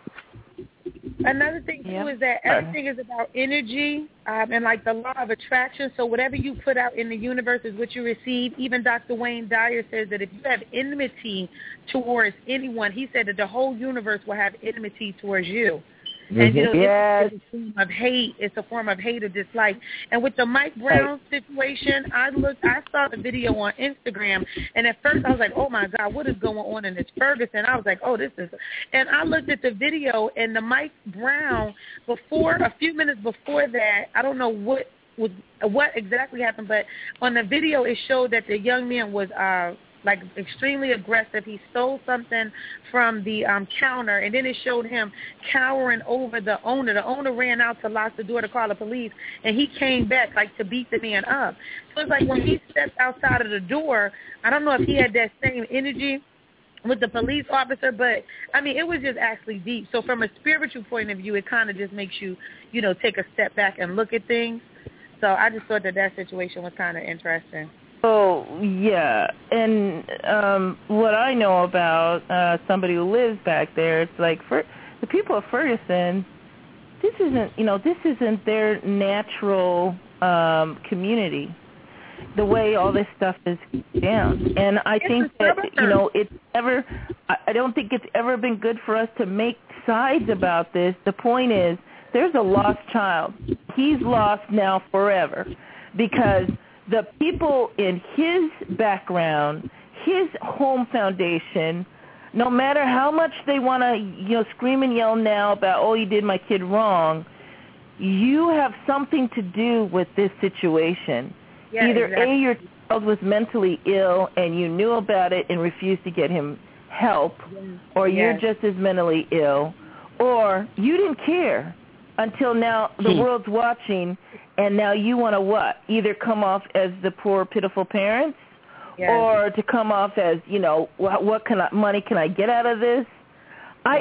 Another thing, too, is that everything is about energy and, like, the law of attraction. So whatever you put out in the universe is what you receive. Even Dr. Wayne Dyer says that if you have enmity towards anyone, he said that the whole universe will have enmity towards you. And, you know, it's a form of hate. It's a form of hate or dislike. And with the Mike Brown situation, I saw the video on Instagram, and at first I was like, oh, my God, what is going on in this Ferguson? I was like, oh, this is – and I looked at the video, and the Mike Brown, a few minutes before that, I don't know what exactly happened, but on the video it showed that the young man was like extremely aggressive. He stole something from the counter, and then it showed him cowering over the owner. The owner ran out to lock the door to call the police, and he came back like to beat the man up. So it's like when he stepped outside of the door, I don't know if he had that same energy with the police officer, but I mean, it was just actually deep. So from a spiritual point of view, it kind of just makes you, you know, take a step back and look at things. So I just thought that situation was kind of interesting. Oh, yeah. And what I know about somebody who lives back there, it's like for the people of Ferguson, this isn't their natural community, the way all this stuff is down. And I think that, I don't think it's ever been good for us to make sides about this. The point is, there's a lost child. He's lost now forever because the people in his background, his home foundation, no matter how much they want to, scream and yell now about, oh, you did my kid wrong, you have something to do with this situation. Yeah, Either exactly. A, your child was mentally ill and you knew about it and refused to get him help, or you're just as mentally ill, or you didn't care until now the world's watching, and now you want to what? Either come off as the poor, pitiful parents, or to come off as, what money can I get out of this? I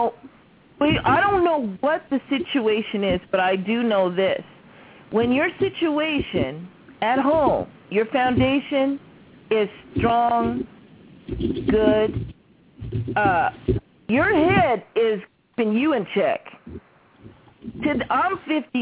don't know what the situation is, but I do know this. When your situation at home, your foundation is strong, good, your head is keeping you in check. I'm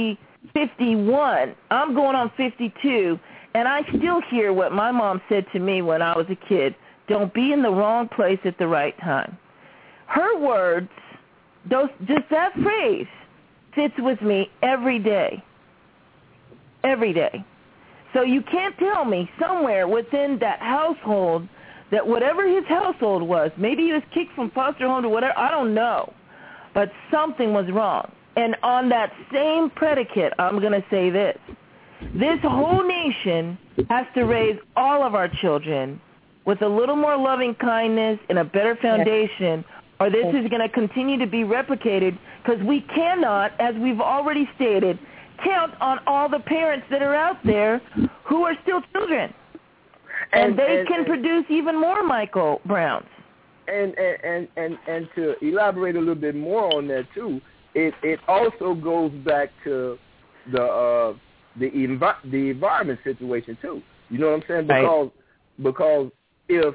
51. I'm going on 52, and I still hear what my mom said to me when I was a kid. Don't be in the wrong place at the right time. Her words, just that phrase, sits with me every day. Every day. So you can't tell me somewhere within that household that whatever his household was, maybe he was kicked from foster home to whatever, I don't know, but something was wrong. And on that same predicate, I'm going to say this. This whole nation has to raise all of our children with a little more loving kindness and a better foundation, or this is going to continue to be replicated, because we cannot, as we've already stated, count on all the parents that are out there who are still children. And they can produce even more Michael Browns. And to elaborate a little bit more on that, too, it also goes back to the environment situation too. You know what I'm saying? Because if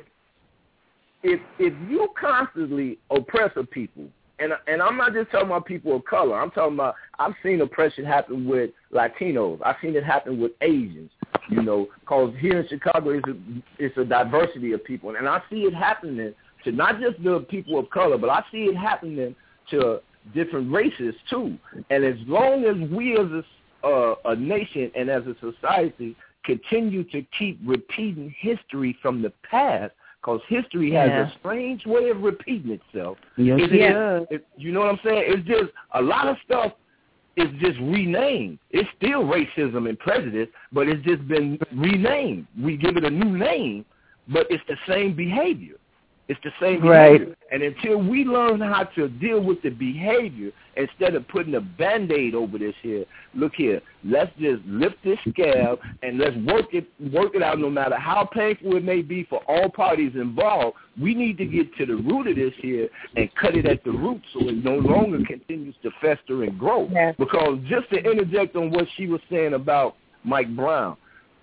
you constantly oppress a people, and I'm not just talking about people of color. I'm talking about, I've seen oppression happen with Latinos. I've seen it happen with Asians. Because here in Chicago it's a diversity of people, and I see it happening to not just the people of color, but I see it happening to different races too. And as long as we as a nation and as a society continue to keep repeating history from the past, because history has a strange way of repeating itself. Yes, it does. You know what I'm saying? It's just a lot of stuff It's just renamed. It's still racism and prejudice, but it's just been renamed. We give it a new name, but it's the same behavior. It's the same behavior. Right. And until we learn how to deal with the behavior instead of putting a Band-Aid over this here, look here, let's just lift this scab and let's work it out no matter how painful it may be for all parties involved. We need to get to the root of this here and cut it at the root so it no longer continues to fester and grow. Yes. Because just to interject on what she was saying about Mike Brown,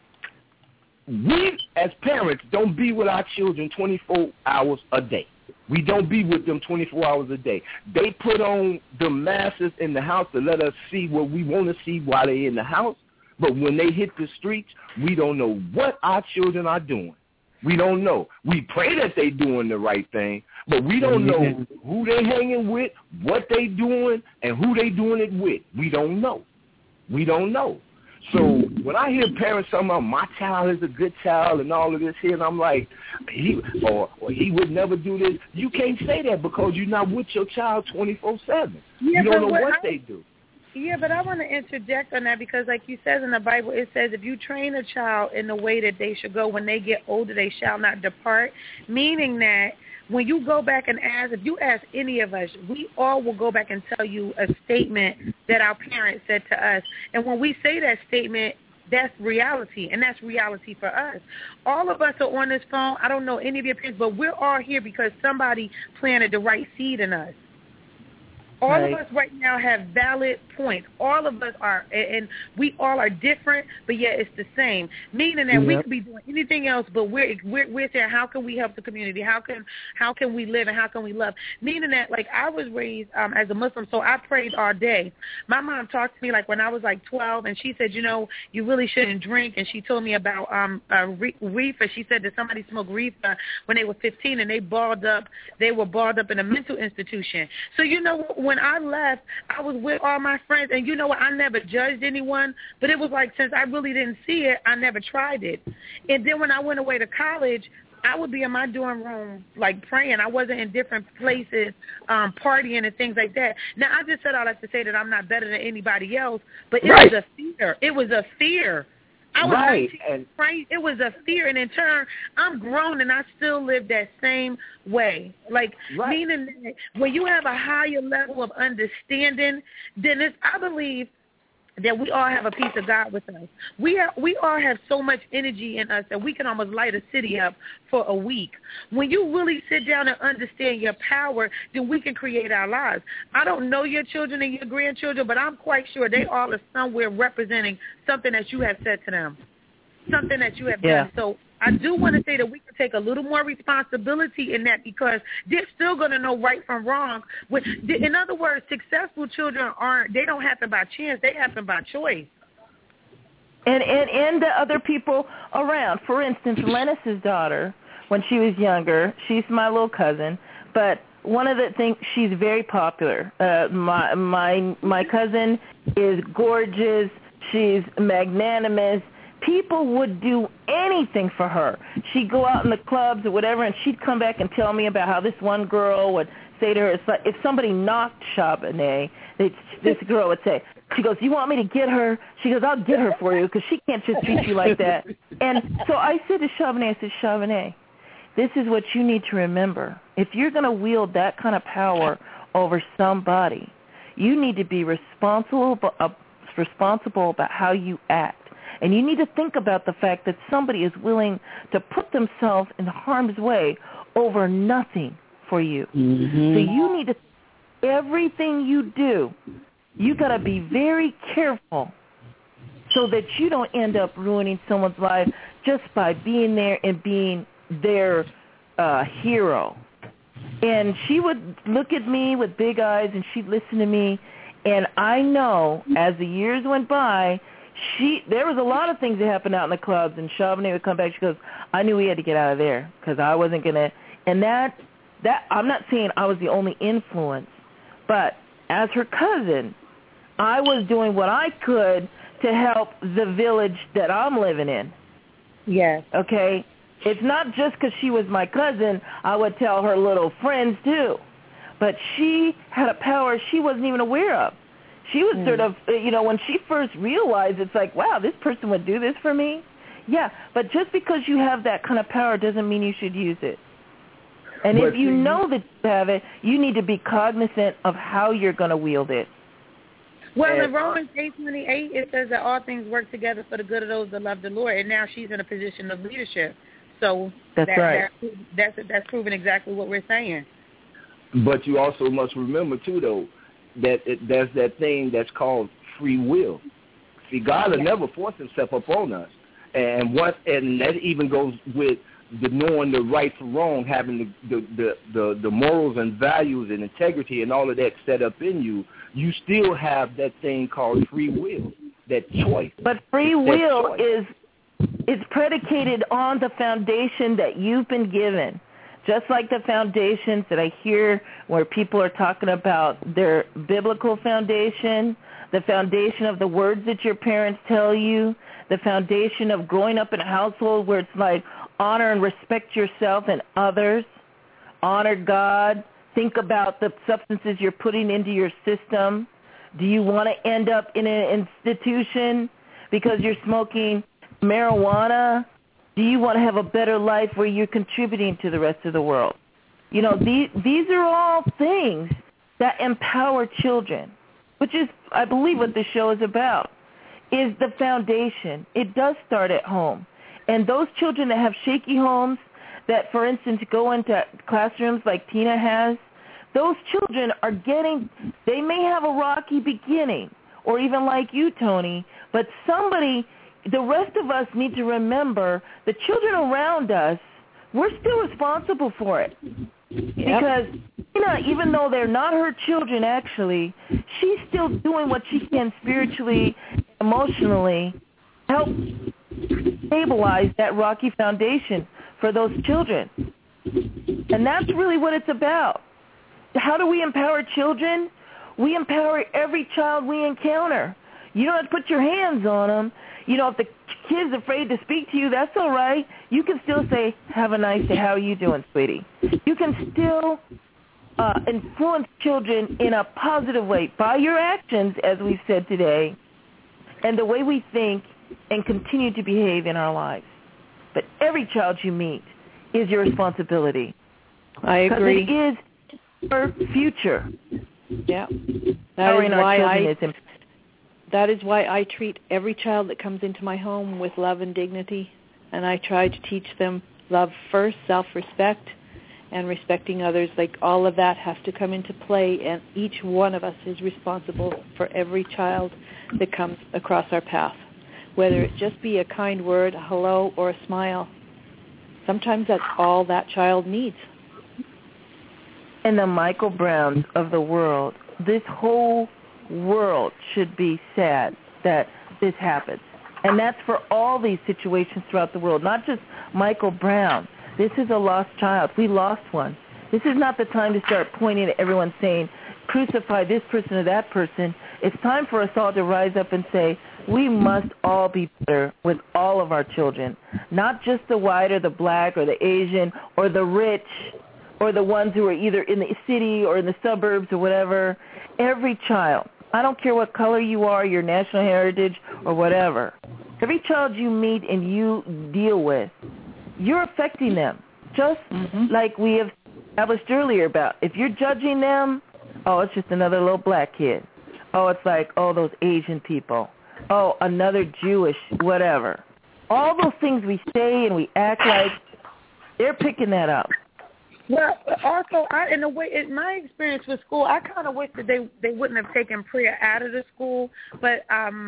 we as parents don't be with our children 24 hours a day. We don't be with them 24 hours a day. They put on the masses in the house to let us see what we want to see while they're in the house. But when they hit the streets, we don't know what our children are doing. We don't know. We pray that they're doing the right thing, but we don't know who they hanging with, what they doing, and who they doing it with. We don't know. We don't know. So when I hear parents talking about my child is a good child and all of this here, and I'm like, he would never do this. You can't say that because you're not with your child 24/7. You don't know what they do. Yeah, but I want to interject on that because, like you says in the Bible, it says if you train a child in the way that they should go, when they get older, they shall not depart, meaning that when you go back and if you ask any of us, we all will go back and tell you a statement that our parents said to us. And when we say that statement, that's reality, and that's reality for us. All of us are on this phone. I don't know any of your parents, but we're all here because somebody planted the right seed in us. All of us right now have valid points. All of us are, and we all are different, but yet it's the same. Meaning that we could be doing anything else, but we're saying, how can we help the community? How can we live and how can we love? Meaning that, like, I was raised as a Muslim, so I prayed all day. My mom talked to me like when I was like 12, and she said, you know, you really shouldn't drink. And she told me about reefer. She said that somebody smoked reefer when they were 15, and they were balled up in a mental institution. So you know, when I left, I was with all my friends, and you know what? I never judged anyone, but it was like since I really didn't see it, I never tried it. And then when I went away to college, I would be in my dorm room, like, praying. I wasn't in different places, partying and things like that. Now, I just said all that to say that I'm not better than anybody else, but it was a fear. It was a fear. I was 19, right? It was a fear, and in turn, I'm grown, and I still live that same way. Like, meaning that when you have a higher level of understanding, then I believe that we all have a piece of God with us. We all have so much energy in us that we can almost light a city up for a week. When you really sit down and understand your power, then we can create our lives. I don't know your children and your grandchildren, but I'm quite sure they all are somewhere representing something that you have said to them, something that you have done. So I do want to say that we can take a little more responsibility in that because they're still going to know right from wrong. In other words, successful children they don't happen by chance. They happen by choice. And the other people around. For instance, Lennis's daughter, when she was younger, she's my little cousin, but one of the things, she's very popular. My cousin is gorgeous. She's magnanimous. People would do anything for her. She'd go out in the clubs or whatever, and she'd come back and tell me about how this one girl would say to her, if somebody knocked Charbonnet, this girl would say, she goes, you want me to get her? She goes, I'll get her for you because she can't just treat you like that. And so I said to Charbonnet, Charbonnet, this is what you need to remember. If you're going to wield that kind of power over somebody, you need to be responsible about how you act. And you need to think about the fact that somebody is willing to put themselves in harm's way over nothing for you. Mm-hmm. So you need to, everything you do, you got to be very careful so that you don't end up ruining someone's life just by being there and being their hero. And she would look at me with big eyes and she'd listen to me. And I know as the years went by, there was a lot of things that happened out in the clubs, and Charbonnet would come back. She goes, I knew we had to get out of there because I wasn't going to. And that I'm not saying I was the only influence, but as her cousin, I was doing what I could to help the village that I'm living in. Yes. Okay? It's not just because she was my cousin. I would tell her little friends, too. But she had a power she wasn't even aware of. She was sort of, when she first realized, it's like, wow, this person would do this for me. Yeah, but just because you have that kind of power doesn't mean you should use it. And if you know that you have it, you need to be cognizant of how you're going to wield it. Well, in Romans 8:28, it says that all things work together for the good of those that love the Lord, and now she's in a position of leadership. So that's right. That's proven exactly what we're saying. But you also must remember, too, though, that there's that thing that's called free will. See, God will never force himself upon us. And that even goes with the knowing the right from wrong, having the morals and values and integrity and all of that set up in you. You still have that thing called free will, that choice. But free will is predicated on the foundation that you've been given. Just like the foundations that I hear where people are talking about their biblical foundation, the foundation of the words that your parents tell you, the foundation of growing up in a household where it's like honor and respect yourself and others, honor God, think about the substances you're putting into your system. Do you want to end up in an institution because you're smoking marijuana? Do you want to have a better life where you're contributing to the rest of the world? These are all things that empower children, which is, I believe, what the show is about, is the foundation. It does start at home. And those children that have shaky homes that, for instance, go into classrooms like Tina has, those children they may have a rocky beginning, or even like you, Tony, but the rest of us need to remember the children around us, we're still responsible for it. Yep. Because Tina, even though they're not her children actually, she's still doing what she can spiritually, emotionally, help stabilize that rocky foundation for those children. And that's really what it's about. How do we empower children? We empower every child we encounter. You don't have to put your hands on them. If the kid's afraid to speak to you, that's all right. You can still say, have a nice day. How are you doing, sweetie? You can still influence children in a positive way by your actions, as we've said today, and the way we think and continue to behave in our lives. But every child you meet is your responsibility. I agree. Because it is your future. Yeah. That is why I treat every child that comes into my home with love and dignity, and I try to teach them love first, self-respect, and respecting others. Like, all of that has to come into play, and each one of us is responsible for every child that comes across our path, whether it just be a kind word, a hello, or a smile. Sometimes that's all that child needs. And the Michael Browns of the world, this whole world should be sad that this happens. And that's for all these situations throughout the world, not just Michael Brown. This is a lost child. We lost one. This is not the time to start pointing at everyone saying, crucify this person or that person. It's time for us all to rise up and say, we must all be better with all of our children, not just the white or the black or the Asian or the rich or the ones who are either in the city or in the suburbs or whatever. Every child. I don't care what color you are, your national heritage, or whatever. Every child you meet and you deal with, you're affecting them. Just like we have established earlier about, if you're judging them, oh, it's just another little black kid. Oh, it's like, oh, those Asian people. Oh, another Jewish, whatever. All those things we say and we act like, they're picking that up. Well, also, in a way, in my experience with school, I kind of wish that they wouldn't have taken prayer out of the school. But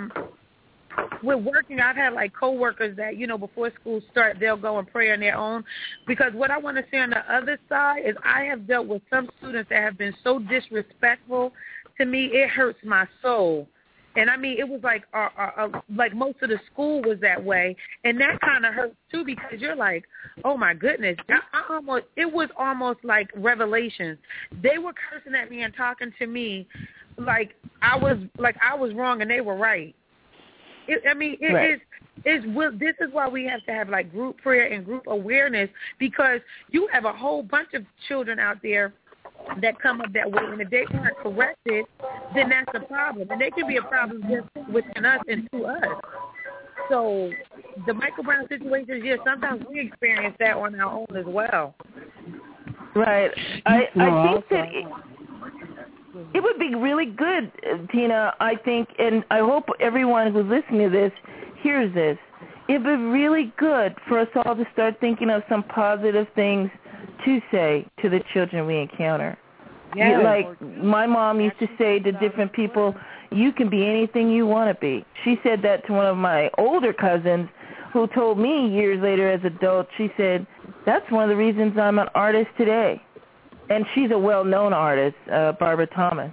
with working, I've had like coworkers that, before school starts, they'll go and pray on their own. Because what I want to say on the other side is I have dealt with some students that have been so disrespectful to me, it hurts my soul. And I mean, it was like most of the school was that way, and that kind of hurts too because you're like, oh my goodness, it was almost like revelations. They were cursing at me and talking to me like I was wrong and they were right. This is why we have to have like group prayer and group awareness, because you have a whole bunch of children out there that come up that way, and if they aren't corrected, then that's a problem. And they can be a problem just within us and to us. So the Michael Brown situation, yes, sometimes we experience that on our own as well. Right. I think that it would be really good, Tina, I think, and I hope everyone who's listening to this hears this. It would be really good for us all to start thinking of some positive things to say to the children we encounter. Yeah. Like my mom used to say to different people, you can be anything you want to be. She said that to one of my older cousins who told me years later as an adult, she said, that's one of the reasons I'm an artist today. And she's a well-known artist, Barbara Thomas.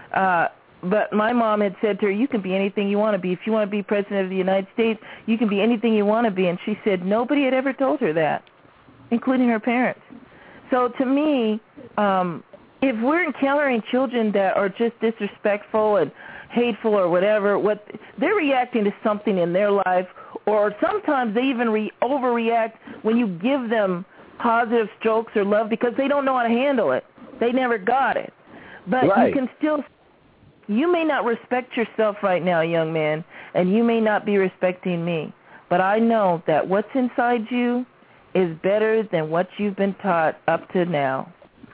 But my mom had said to her, you can be anything you want to be. If you want to be president of the United States, you can be anything you want to be. And she said nobody had ever told her that, including her parents. So to me, if we're encountering children that are just disrespectful and hateful or whatever, they're reacting to something in their life, or sometimes they even overreact when you give them positive strokes or love because they don't know how to handle it. They never got it. But you can still, you may not respect yourself right now, young man, and you may not be respecting me. But I know that what's inside you is better than what you've been taught up to now.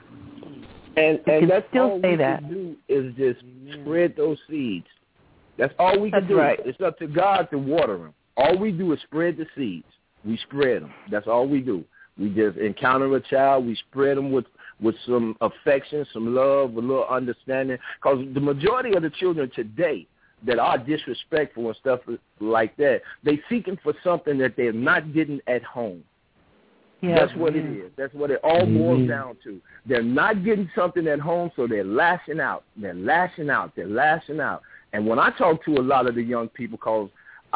And that's still all say we that. can do is just spread those seeds. That's all we can do. Right. It's up to God to water them. All we do is spread the seeds. We spread them. That's all we do. We just encounter a child. We spread them with some affection, some love, a little understanding. Because the majority of the children today that are disrespectful and stuff like that, they seeking for something that they're not getting at home. Yeah, that's what it is. That's what it all boils down to. They're not getting something at home, so they're lashing out. They're lashing out. They're lashing out. And when I talk to a lot of the young people, because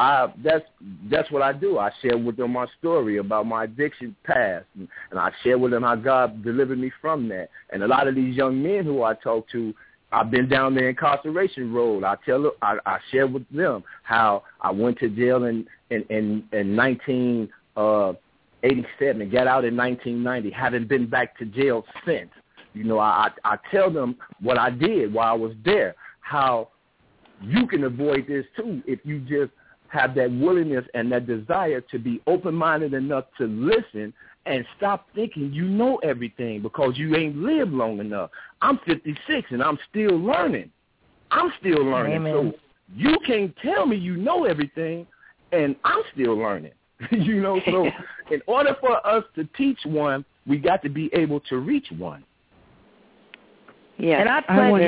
that's what I do. I share with them my story about my addiction past, and I share with them how God delivered me from that. And a lot of these young men who I talk to, I've been down the incarceration road. I share with them how I went to jail in 1987 and got out in 1990, haven't been back to jail since. You know, I tell them what I did while I was there, how you can avoid this too if you just have that willingness and that desire to be open-minded enough to listen and stop thinking you know everything because you ain't lived long enough. I'm 56 and I'm still learning. Amen. So you can't tell me you know everything and I'm still learning. You know, so in order for us to teach one, we got to be able to reach one. Yeah, and I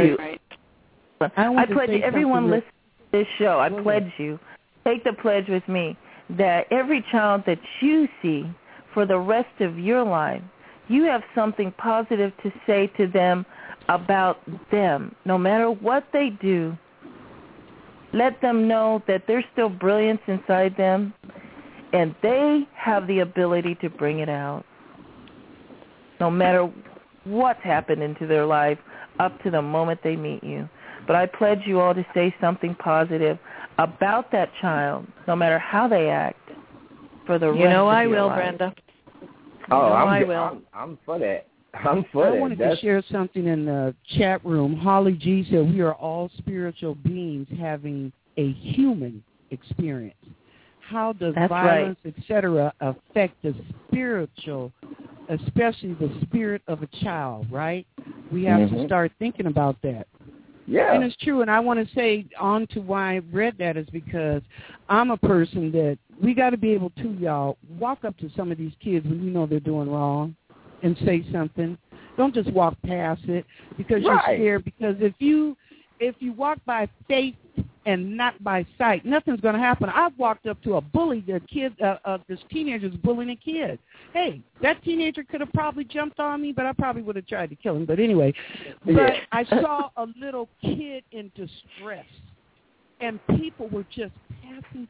pledge you, everyone listening to this show, I pledge you, take the pledge with me, that every child that you see for the rest of your life, you have something positive to say to them about them. No matter what they do, let them know that there's still brilliance inside them, and they have the ability to bring it out. No matter what's happened into their life up to the moment they meet you. But I pledge you all to say something positive about that child, no matter how they act, for the rest of your life. You know I will, Brenda. I will. I'm for that. I wanted to share something in the chat room. Holly G said we are all spiritual beings having a human experience. How does violence, etc., affect the spiritual, especially the spirit of a child, right? We have to start thinking about that. Yeah. And it's true, and I want to say on to why I read that is because I'm a person that we got to be able to, y'all, walk up to some of these kids when you know they're doing wrong and say something. Don't just walk past it because you're scared. Because if you walk by faith and not by sight, nothing's going to happen. I've walked up to a bully, this teenager's bullying a kid. Hey, that teenager could have probably jumped on me, but I probably would have tried to kill him. But anyway, I saw a little kid in distress, and people were just passing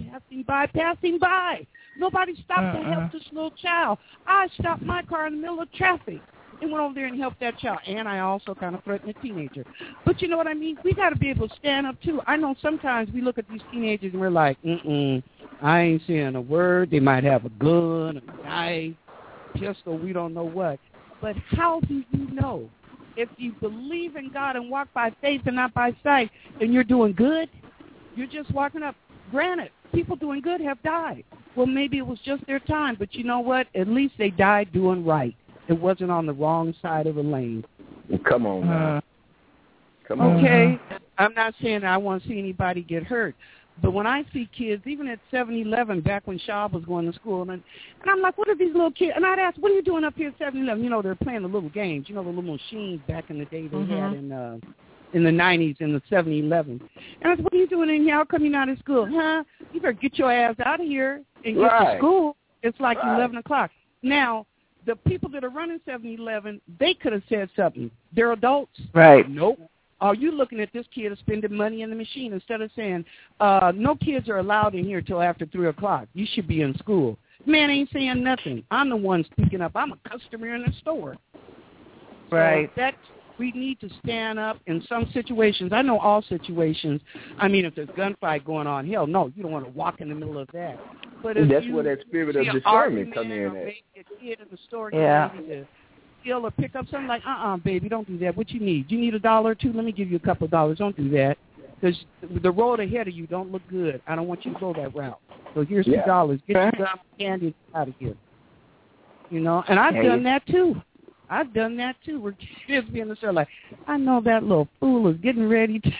by. Nobody stopped to help this little child. I stopped my car in the middle of traffic and went over there and helped that child. And I also kind of threatened a teenager. But you know what I mean? We got to be able to stand up, too. I know sometimes we look at these teenagers and we're like, I ain't saying a word. They might have a gun, a knife, pistol, we don't know what. But how do you know if you believe in God and walk by faith and not by sight, then you're doing good. You're just walking up. Granted, people doing good have died. Well, maybe it was just their time, but you know what? At least they died doing right. It wasn't on the wrong side of the lane. Come on, man. Come on. Okay, I'm not saying I want to see anybody get hurt, but when I see kids, even at 7-Eleven, back when Shab was going to school, and I'm like, what are these little kids? And I'd ask, what are you doing up here at 7-Eleven? You know, they're playing the little games. You know, the little machines back in the day they had in the 90s in the 7-Eleven. And I said, what are you doing in here? How come you're not at school? Huh? You better get your ass out of here and get to school. It's like 11 o'clock. Now, the people that are running 7-Eleven, they could have said something. They're adults. Right. Nope. Are you looking at this kid spending money in the machine instead of saying, no kids are allowed in here till after 3 o'clock. You should be in school. Man ain't saying nothing. I'm the one speaking up. I'm a customer in the store. Right. So we need to stand up in some situations. I know all situations. I mean, if there's gunfight going on, hell no, you don't want to walk in the middle of that. But if that's where that spirit of discernment come in at. Maybe a kid in the store ready to steal or pick up something, like, baby, don't do that. What you need? You need $1 or $2? Let me give you a couple of dollars. Don't do that. Because the road ahead of you don't look good. I don't want you to go that route. So here's $2. Get your gum candy out of here. You know, and I've done that too. Where kids be in the store like, I know that little fool is getting ready to.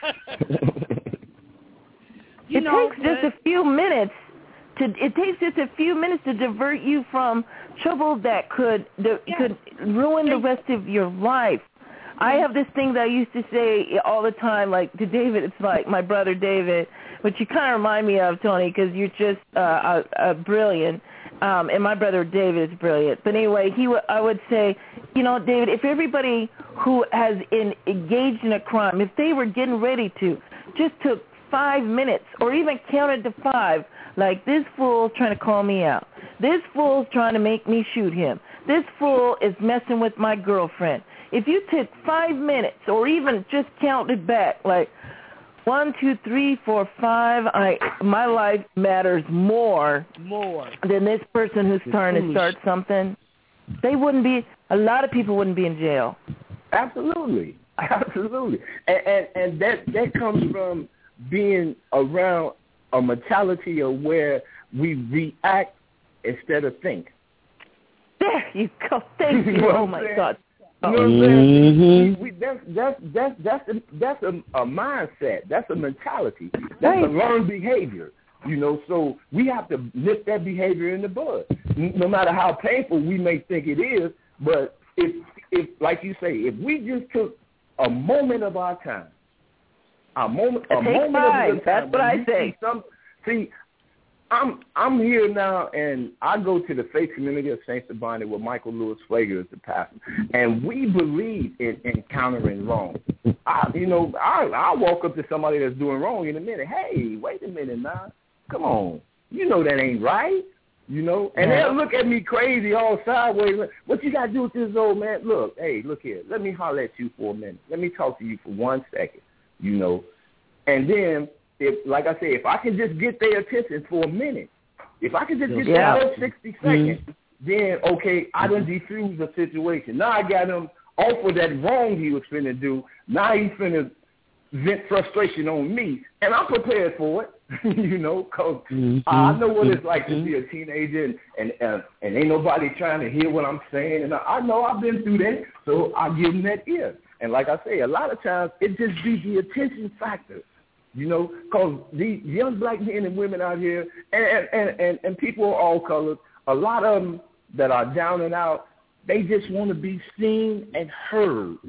It takes just a few minutes to divert you from trouble that could ruin the rest of your life. I have this thing that I used to say all the time, like to David. It's like my brother David, which you kind of remind me of, Tony, because you're just brilliant. And my brother David is brilliant. But anyway, I would say, you know, David, if everybody who has engaged in a crime, if they were getting ready to, just took 5 minutes or even counted to 5, like this fool's trying to call me out. This fool's trying to make me shoot him. This fool is messing with my girlfriend. If you took 5 minutes or even just counted back, like 1, 2, 3, 4, 5, my life matters more than this person who's trying to start something. A lot of people wouldn't be in jail. Absolutely. And that comes from being around a mentality of where we react instead of think. There you go. Thank you. Oh my God. You know what I'm saying? That's a mindset. That's a mentality. That's a learned behavior. You know, so we have to nip that behavior in the bud. No matter how painful we may think it is, but if like you say, if we just took a moment of our time, a moment of your time. That's what I say. See, I'm here now, and I go to the faith community of St. Sabani with Michael Lewis Flager as the pastor, and we believe in encountering wrong. I'll walk up to somebody that's doing wrong in a minute. Hey, wait a minute now. Come on. You know that ain't right. You know? And they'll look at me crazy all sideways. What you got to do with this old man? Look here. Let me holler at you for a minute. Let me talk to you for 1 second, you know. And then, like I said, if I can just get their attention for a minute, if I can just get their 60 seconds, then, okay, I done defused the situation. Now I got him off of that wrong he was finna do. Now he's finna vent frustration on me, and I'm prepared for it, you know, because I know what it's like to be a teenager, and ain't nobody trying to hear what I'm saying, and I know I've been through that, so I give them that ear. And like I say, a lot of times it just be the attention factor, you know, because these young black men and women out here, and people of all colors, a lot of them that are down and out, they just want to be seen and heard.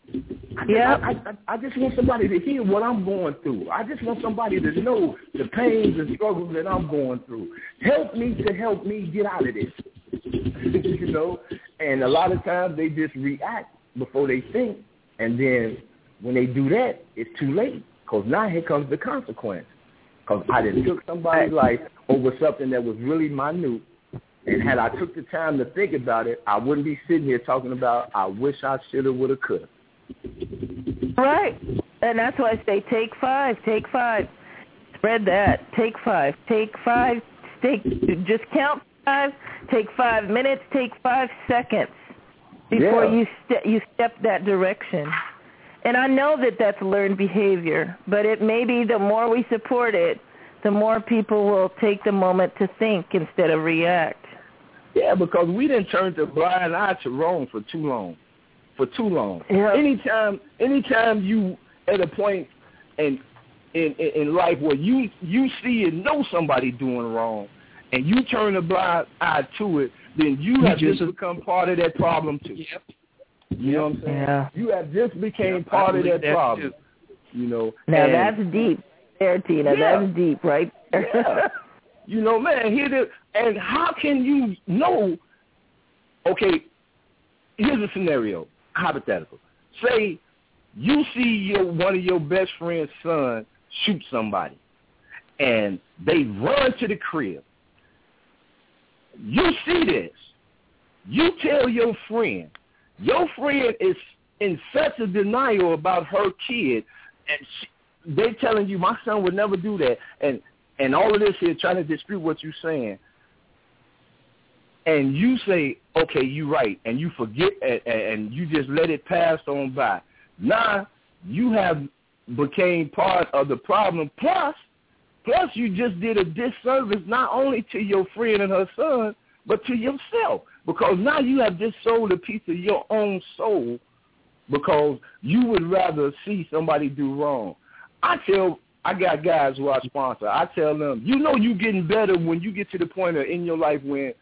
I just want somebody to hear what I'm going through. I just want somebody to know the pains and struggles that I'm going through. Help me to help me get out of this, you know. And a lot of times they just react before they think, and then when they do that, it's too late, because now here comes the consequence. Because I just took somebody's life over something that was really minute, and had I took the time to think about it, I wouldn't be sitting here talking about I wish I should have, would have, could have. Right. And that's why I say take 5. Spread that. Take 5. Just count 5. Take 5 minutes. Take 5 seconds. before you step that direction. And I know that that's learned behavior, but it may be the more we support it, the more people will take the moment to think instead of react. Yeah, because we didn't turn the blind eye to wrong for too long. Yeah. Anytime you at a point in life where you see and know somebody doing wrong, and you turn a blind eye to it, then you have just become part of that problem too. Yep. You know what I'm saying? Yeah. You have just became part of that problem. You know. Now that's deep there, Tina. Yeah. That's deep right there. Yeah. You know, man, and how can you know, okay, here's a scenario, hypothetical. Say you see one of your best friend's son shoot somebody, and they run to the crib. You see this. You tell your friend is in such a denial about her kid, and they telling you, my son would never do that, and all of this here trying to dispute what you're saying. And you say, okay, you're right, and you forget, and you just let it pass on by. Now you have became part of the problem, plus you just did a disservice not only to your friend and her son, but to yourself. Because now you have just sold a piece of your own soul because you would rather see somebody do wrong. I got guys who I sponsor. I tell them, you know you're getting better when you get to the point in your life when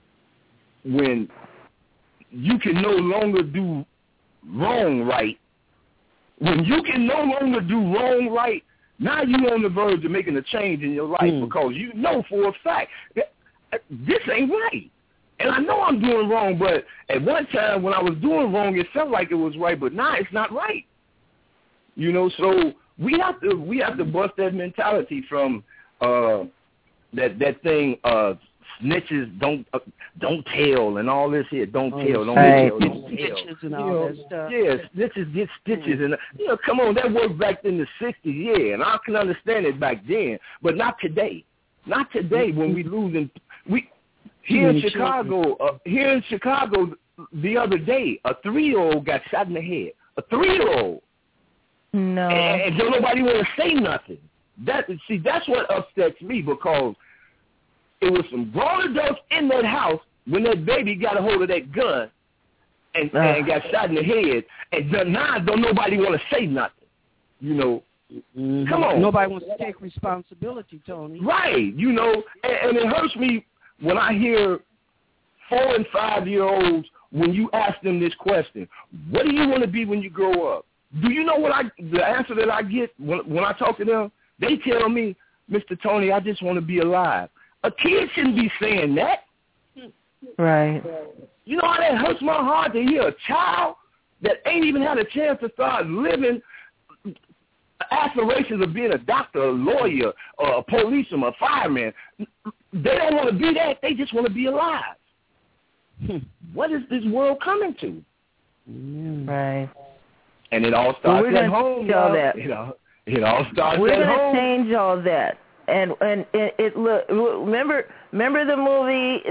you can no longer do wrong right. When you can no longer do wrong right, now you're on the verge of making a change in your life because you know for a fact that this ain't right. And I know I'm doing wrong, but at one time when I was doing wrong, it felt like it was right, but now it's not right. You know, so we have to bust that mentality from that thing snitches don't tell and all this here. Don't tell. Snitches and all that stuff. Yeah, snitches get stitches, and come on, that worked back in the '60s, yeah, and I can understand it back then, but not today. Not today when we losing. Here in Chicago, the other day, a 3-year-old got shot in the head. A 3-year-old. No. And don't nobody want to say nothing. That's what upsets me because it was some grown adults in that house when that baby got a hold of that gun and got shot in the head, and now don't nobody want to say nothing. You know, come on. Nobody wants to take responsibility, Tony. Right. You know, and it hurts me when I hear 4- and 5-year-olds, when you ask them this question, what do you want to be when you grow up? Do you know the answer that I get when I talk to them? They tell me, Mr. Tony, I just want to be alive. A kid shouldn't be saying that. Right. You know how that hurts my heart to hear a child that ain't even had a chance to start living aspirations of being a doctor, a lawyer, or a policeman, a fireman. They don't want to be that. They just want to be alive. What is this world coming to? Right. And it all starts at home. It all starts we're at home. We're going to change all that. And it look. Remember the movie,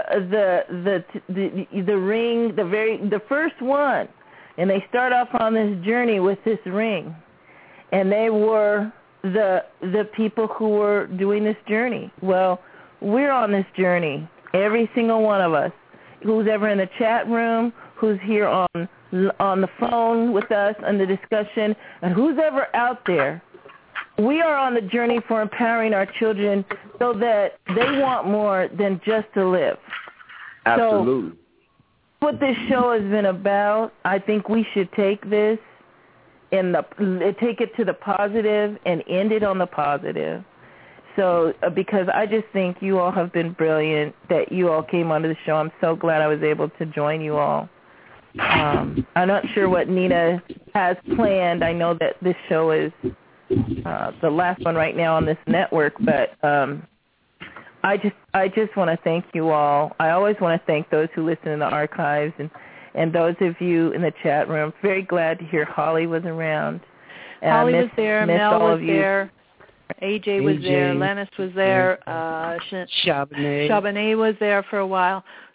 the Ring, the first one, and they start off on this journey with this ring, and they were the people who were doing this journey. Well, we're on this journey, every single one of us, who's ever in the chat room, who's here on the phone with us on the discussion, and who's ever out there. We are on the journey for empowering our children so that they want more than just to live. Absolutely. So what this show has been about, I think we should take this take it to the positive and end it on the positive. So because I just think you all have been brilliant that you all came onto the show. I'm so glad I was able to join you all. I'm not sure what Nina has planned. I know that this show is the last one right now on this network, but I just want to thank you all. I always want to thank those who listen in the archives and those of you in the chat room. Very glad to hear Holly was around. Holly was there, Mel was there, AJ was there, Lennis was there, Chabonet was there for a while.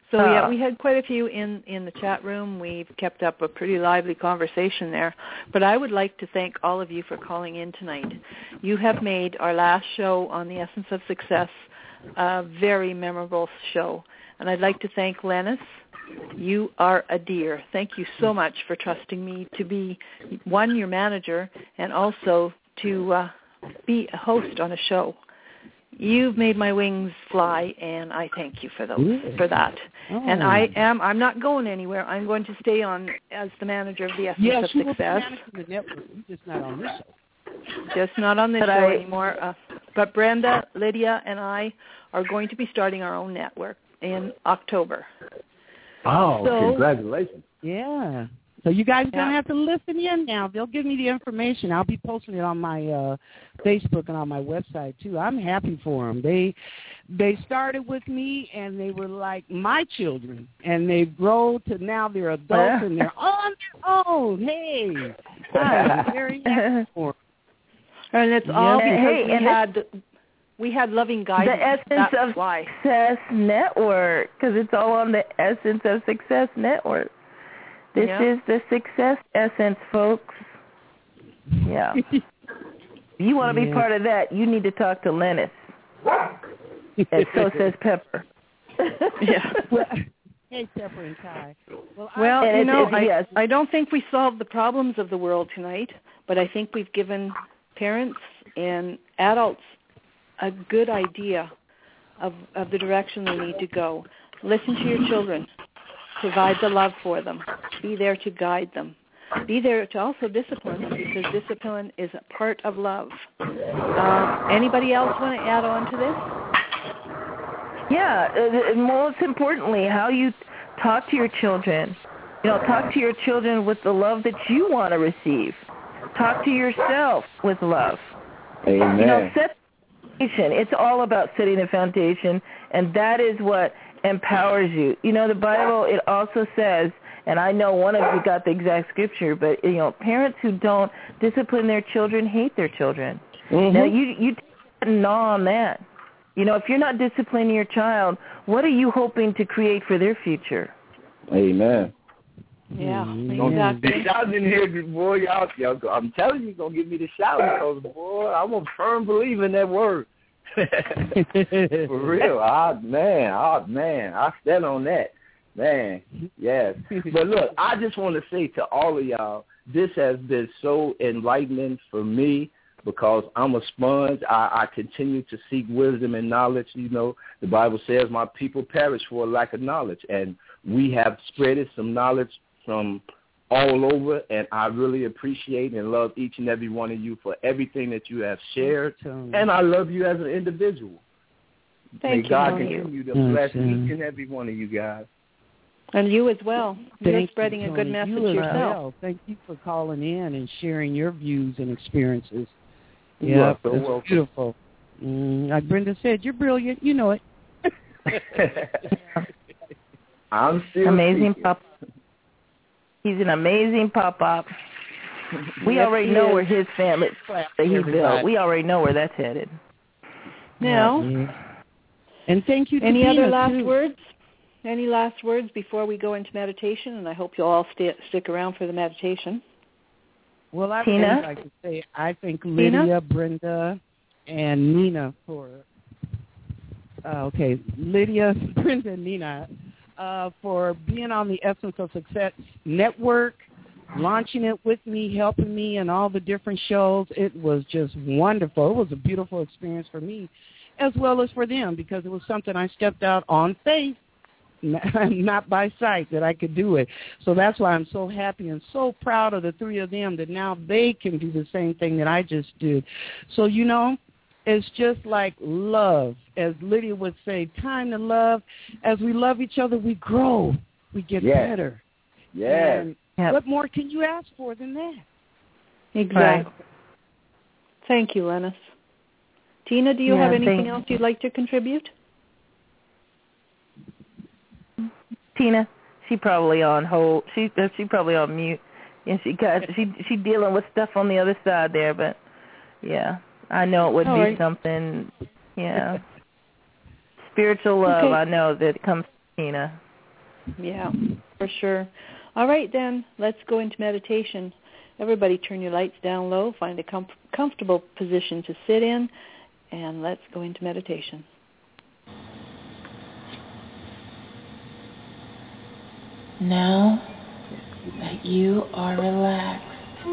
So yeah, we had quite a few in the chat room. We've kept up a pretty lively conversation there. But I would like to thank all of you for calling in tonight. You have made our last show on the Essence of Success a very memorable show. And I'd like to thank Lennis. You are a dear. Thank you so much for trusting me to be, one, your manager, and also to be a host on a show. You've made my wings fly, and I thank you for that. Oh. And I'm not going anywhere. I'm going to stay on as the manager of the Essence of Success. Yes, you will be managing the network. You're just not on this show. Just not on this show anymore. But Brenda, Lydia, and I are going to be starting our own network in October. Oh, so, congratulations. Yeah. So you guys don't have to listen in now. They'll give me the information. I'll be posting it on my Facebook and on my website, too. I'm happy for them. They started with me, and they were like my children. And they've grown to now they're adults, and they're on their own. Hey. I'm very happy for them. And it's all because we had loving guidance. The Essence of Success Network, because it's all on the Essence of Success Network. This is the Success Essence, folks. Yeah. You want to be part of that, you need to talk to Lennis. And so says Pepper. Yeah. Hey, Pepper and Ty. Well, I don't think we solved the problems of the world tonight, but I think we've given parents and adults a good idea of the direction they need to go. Listen to your children. Provide the love for them. Be there to guide them. Be there to also discipline them, because discipline is a part of love. Anybody else want to add on to this? Yeah, most importantly, how you talk to your children. Talk to your children with the love that you want to receive. Talk to yourself with love. Amen. Set the foundation. It's all about setting the foundation, and that is what empowers you. The Bible, it also says, and I know one of you got the exact scripture, but, parents who don't discipline their children hate their children. Mm-hmm. Now, you gnaw on that. If you're not disciplining your child, what are you hoping to create for their future? Amen. Yeah, exactly. The shouting in here, boy, y'all, I'm telling you, going to give me the shout, because, boy, I'm a firm believer in that word. For real. Man, I stand on that. Man, yes. But look, I just want to say to all of y'all, this has been so enlightening for me, because I'm a sponge. I continue to seek wisdom and knowledge. The Bible says my people perish for a lack of knowledge, and we have spreaded some knowledge from all over, and I really appreciate and love each and every one of you for everything that you have shared, and I love you as an individual. May God continue to bless each and every one of you guys. And you as well. You're spreading a good message yourself. Well. Thank you for calling in and sharing your views and experiences. Yeah, it's beautiful. Like Brenda said, you're brilliant. You know it. I'm still amazing pop. He's an amazing pop-up. We already know where his family that he built. We already know where that's headed. Now, and thank you to any Dina, other last too. words? Any last words before we go into meditation? And I hope you'll all stick around for the meditation. Well, I would like to say I thank Lydia, Brenda, and Nina for Lydia, Brenda, and Nina for being on the Essence of Success Network, launching it with me, helping me, and all the different shows. It was just wonderful. It was a beautiful experience for me as well as for them, because it was something I stepped out on faith, not by sight, that I could do it. So that's why I'm so happy and so proud of the three of them, that now they can do the same thing that I just did. So, it's just like love. As Lydia would say, time to love. As we love each other, we grow. We get better. Yes. And what more can you ask for than that? Exactly. Right. Thank you, Lennis. Tina, do you have anything else you'd like to contribute? Tina, she probably on hold. She probably on mute, and she dealing with stuff on the other side there. But I know it would be something. Yeah, spiritual love. Okay. I know that it comes to Tina. Yeah, for sure. All right, then, let's go into meditation. Everybody turn your lights down low, find a comfortable position to sit in, and let's go into meditation. Now that you are relaxed,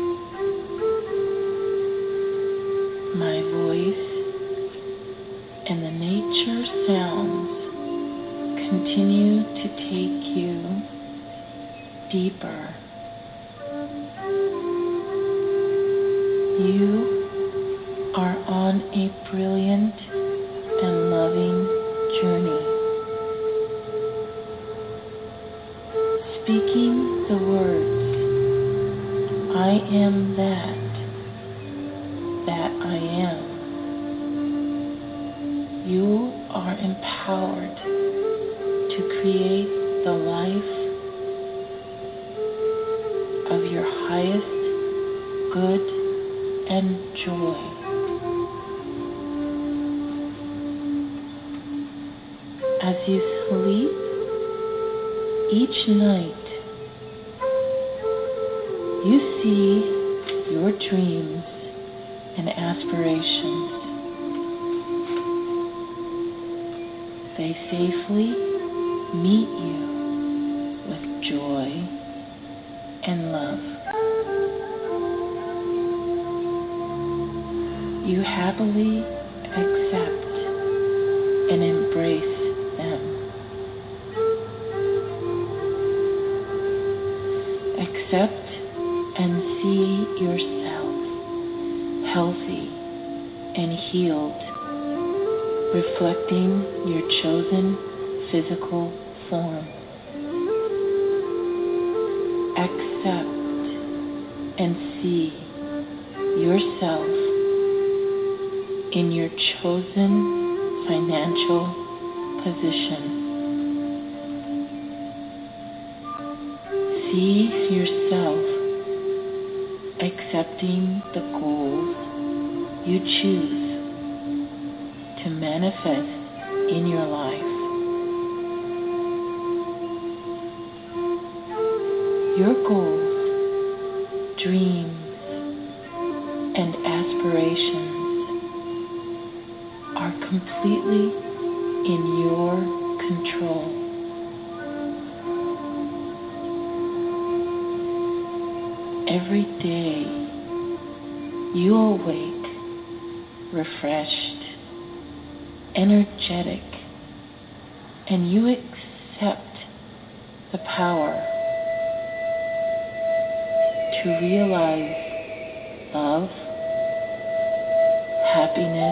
my voice and the nature sounds continue to take you deeper. You are on a brilliant and loving journey. Speaking the words, I am that I am. You are empowered to create the life of your highest good and joy. As you sleep each night, you see your dreams and aspirations. They safely meet you with joy and love. You happily accept and embrace them. Accept and see yourself healthy and healed, reflecting your chosen physical form. Accept and see yourself in your chosen financial position. See yourself accepting the goals you choose to manifest in your life. Your goals, dreams, and aspirations are completely in your control. Every day you awake refreshed, energetic, and you accept the power to realize love, happiness,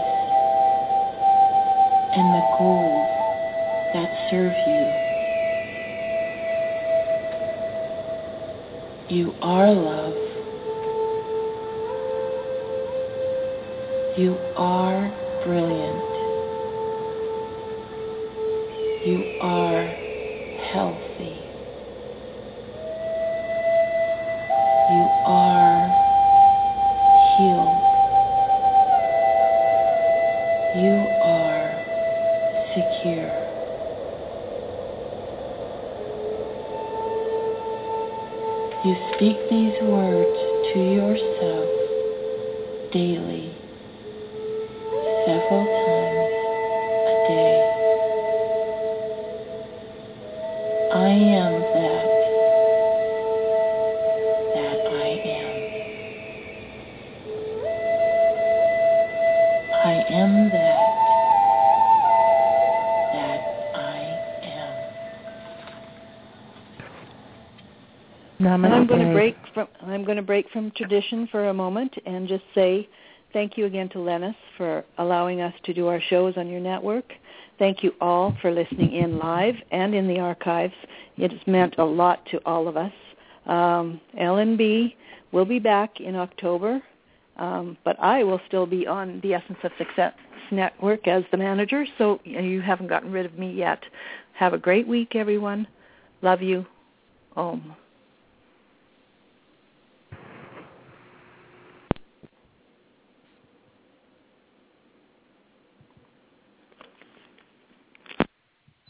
and the goals that serve you. You are love. You are brilliant. You are healthy. You are healed. You are secure. You speak these words to yourself daily, several times a day. I am that I am. I am that I am. Namaste. And I'm going to break from tradition for a moment and just say thank you again to Lennis for allowing us to do our shows on your network. Thank you all for listening in live and in the archives. It has meant a lot to all of us. LNB will be back in October, but I will still be on the Essence of Success Network as the manager, so you haven't gotten rid of me yet. Have a great week, everyone. Love you. Om.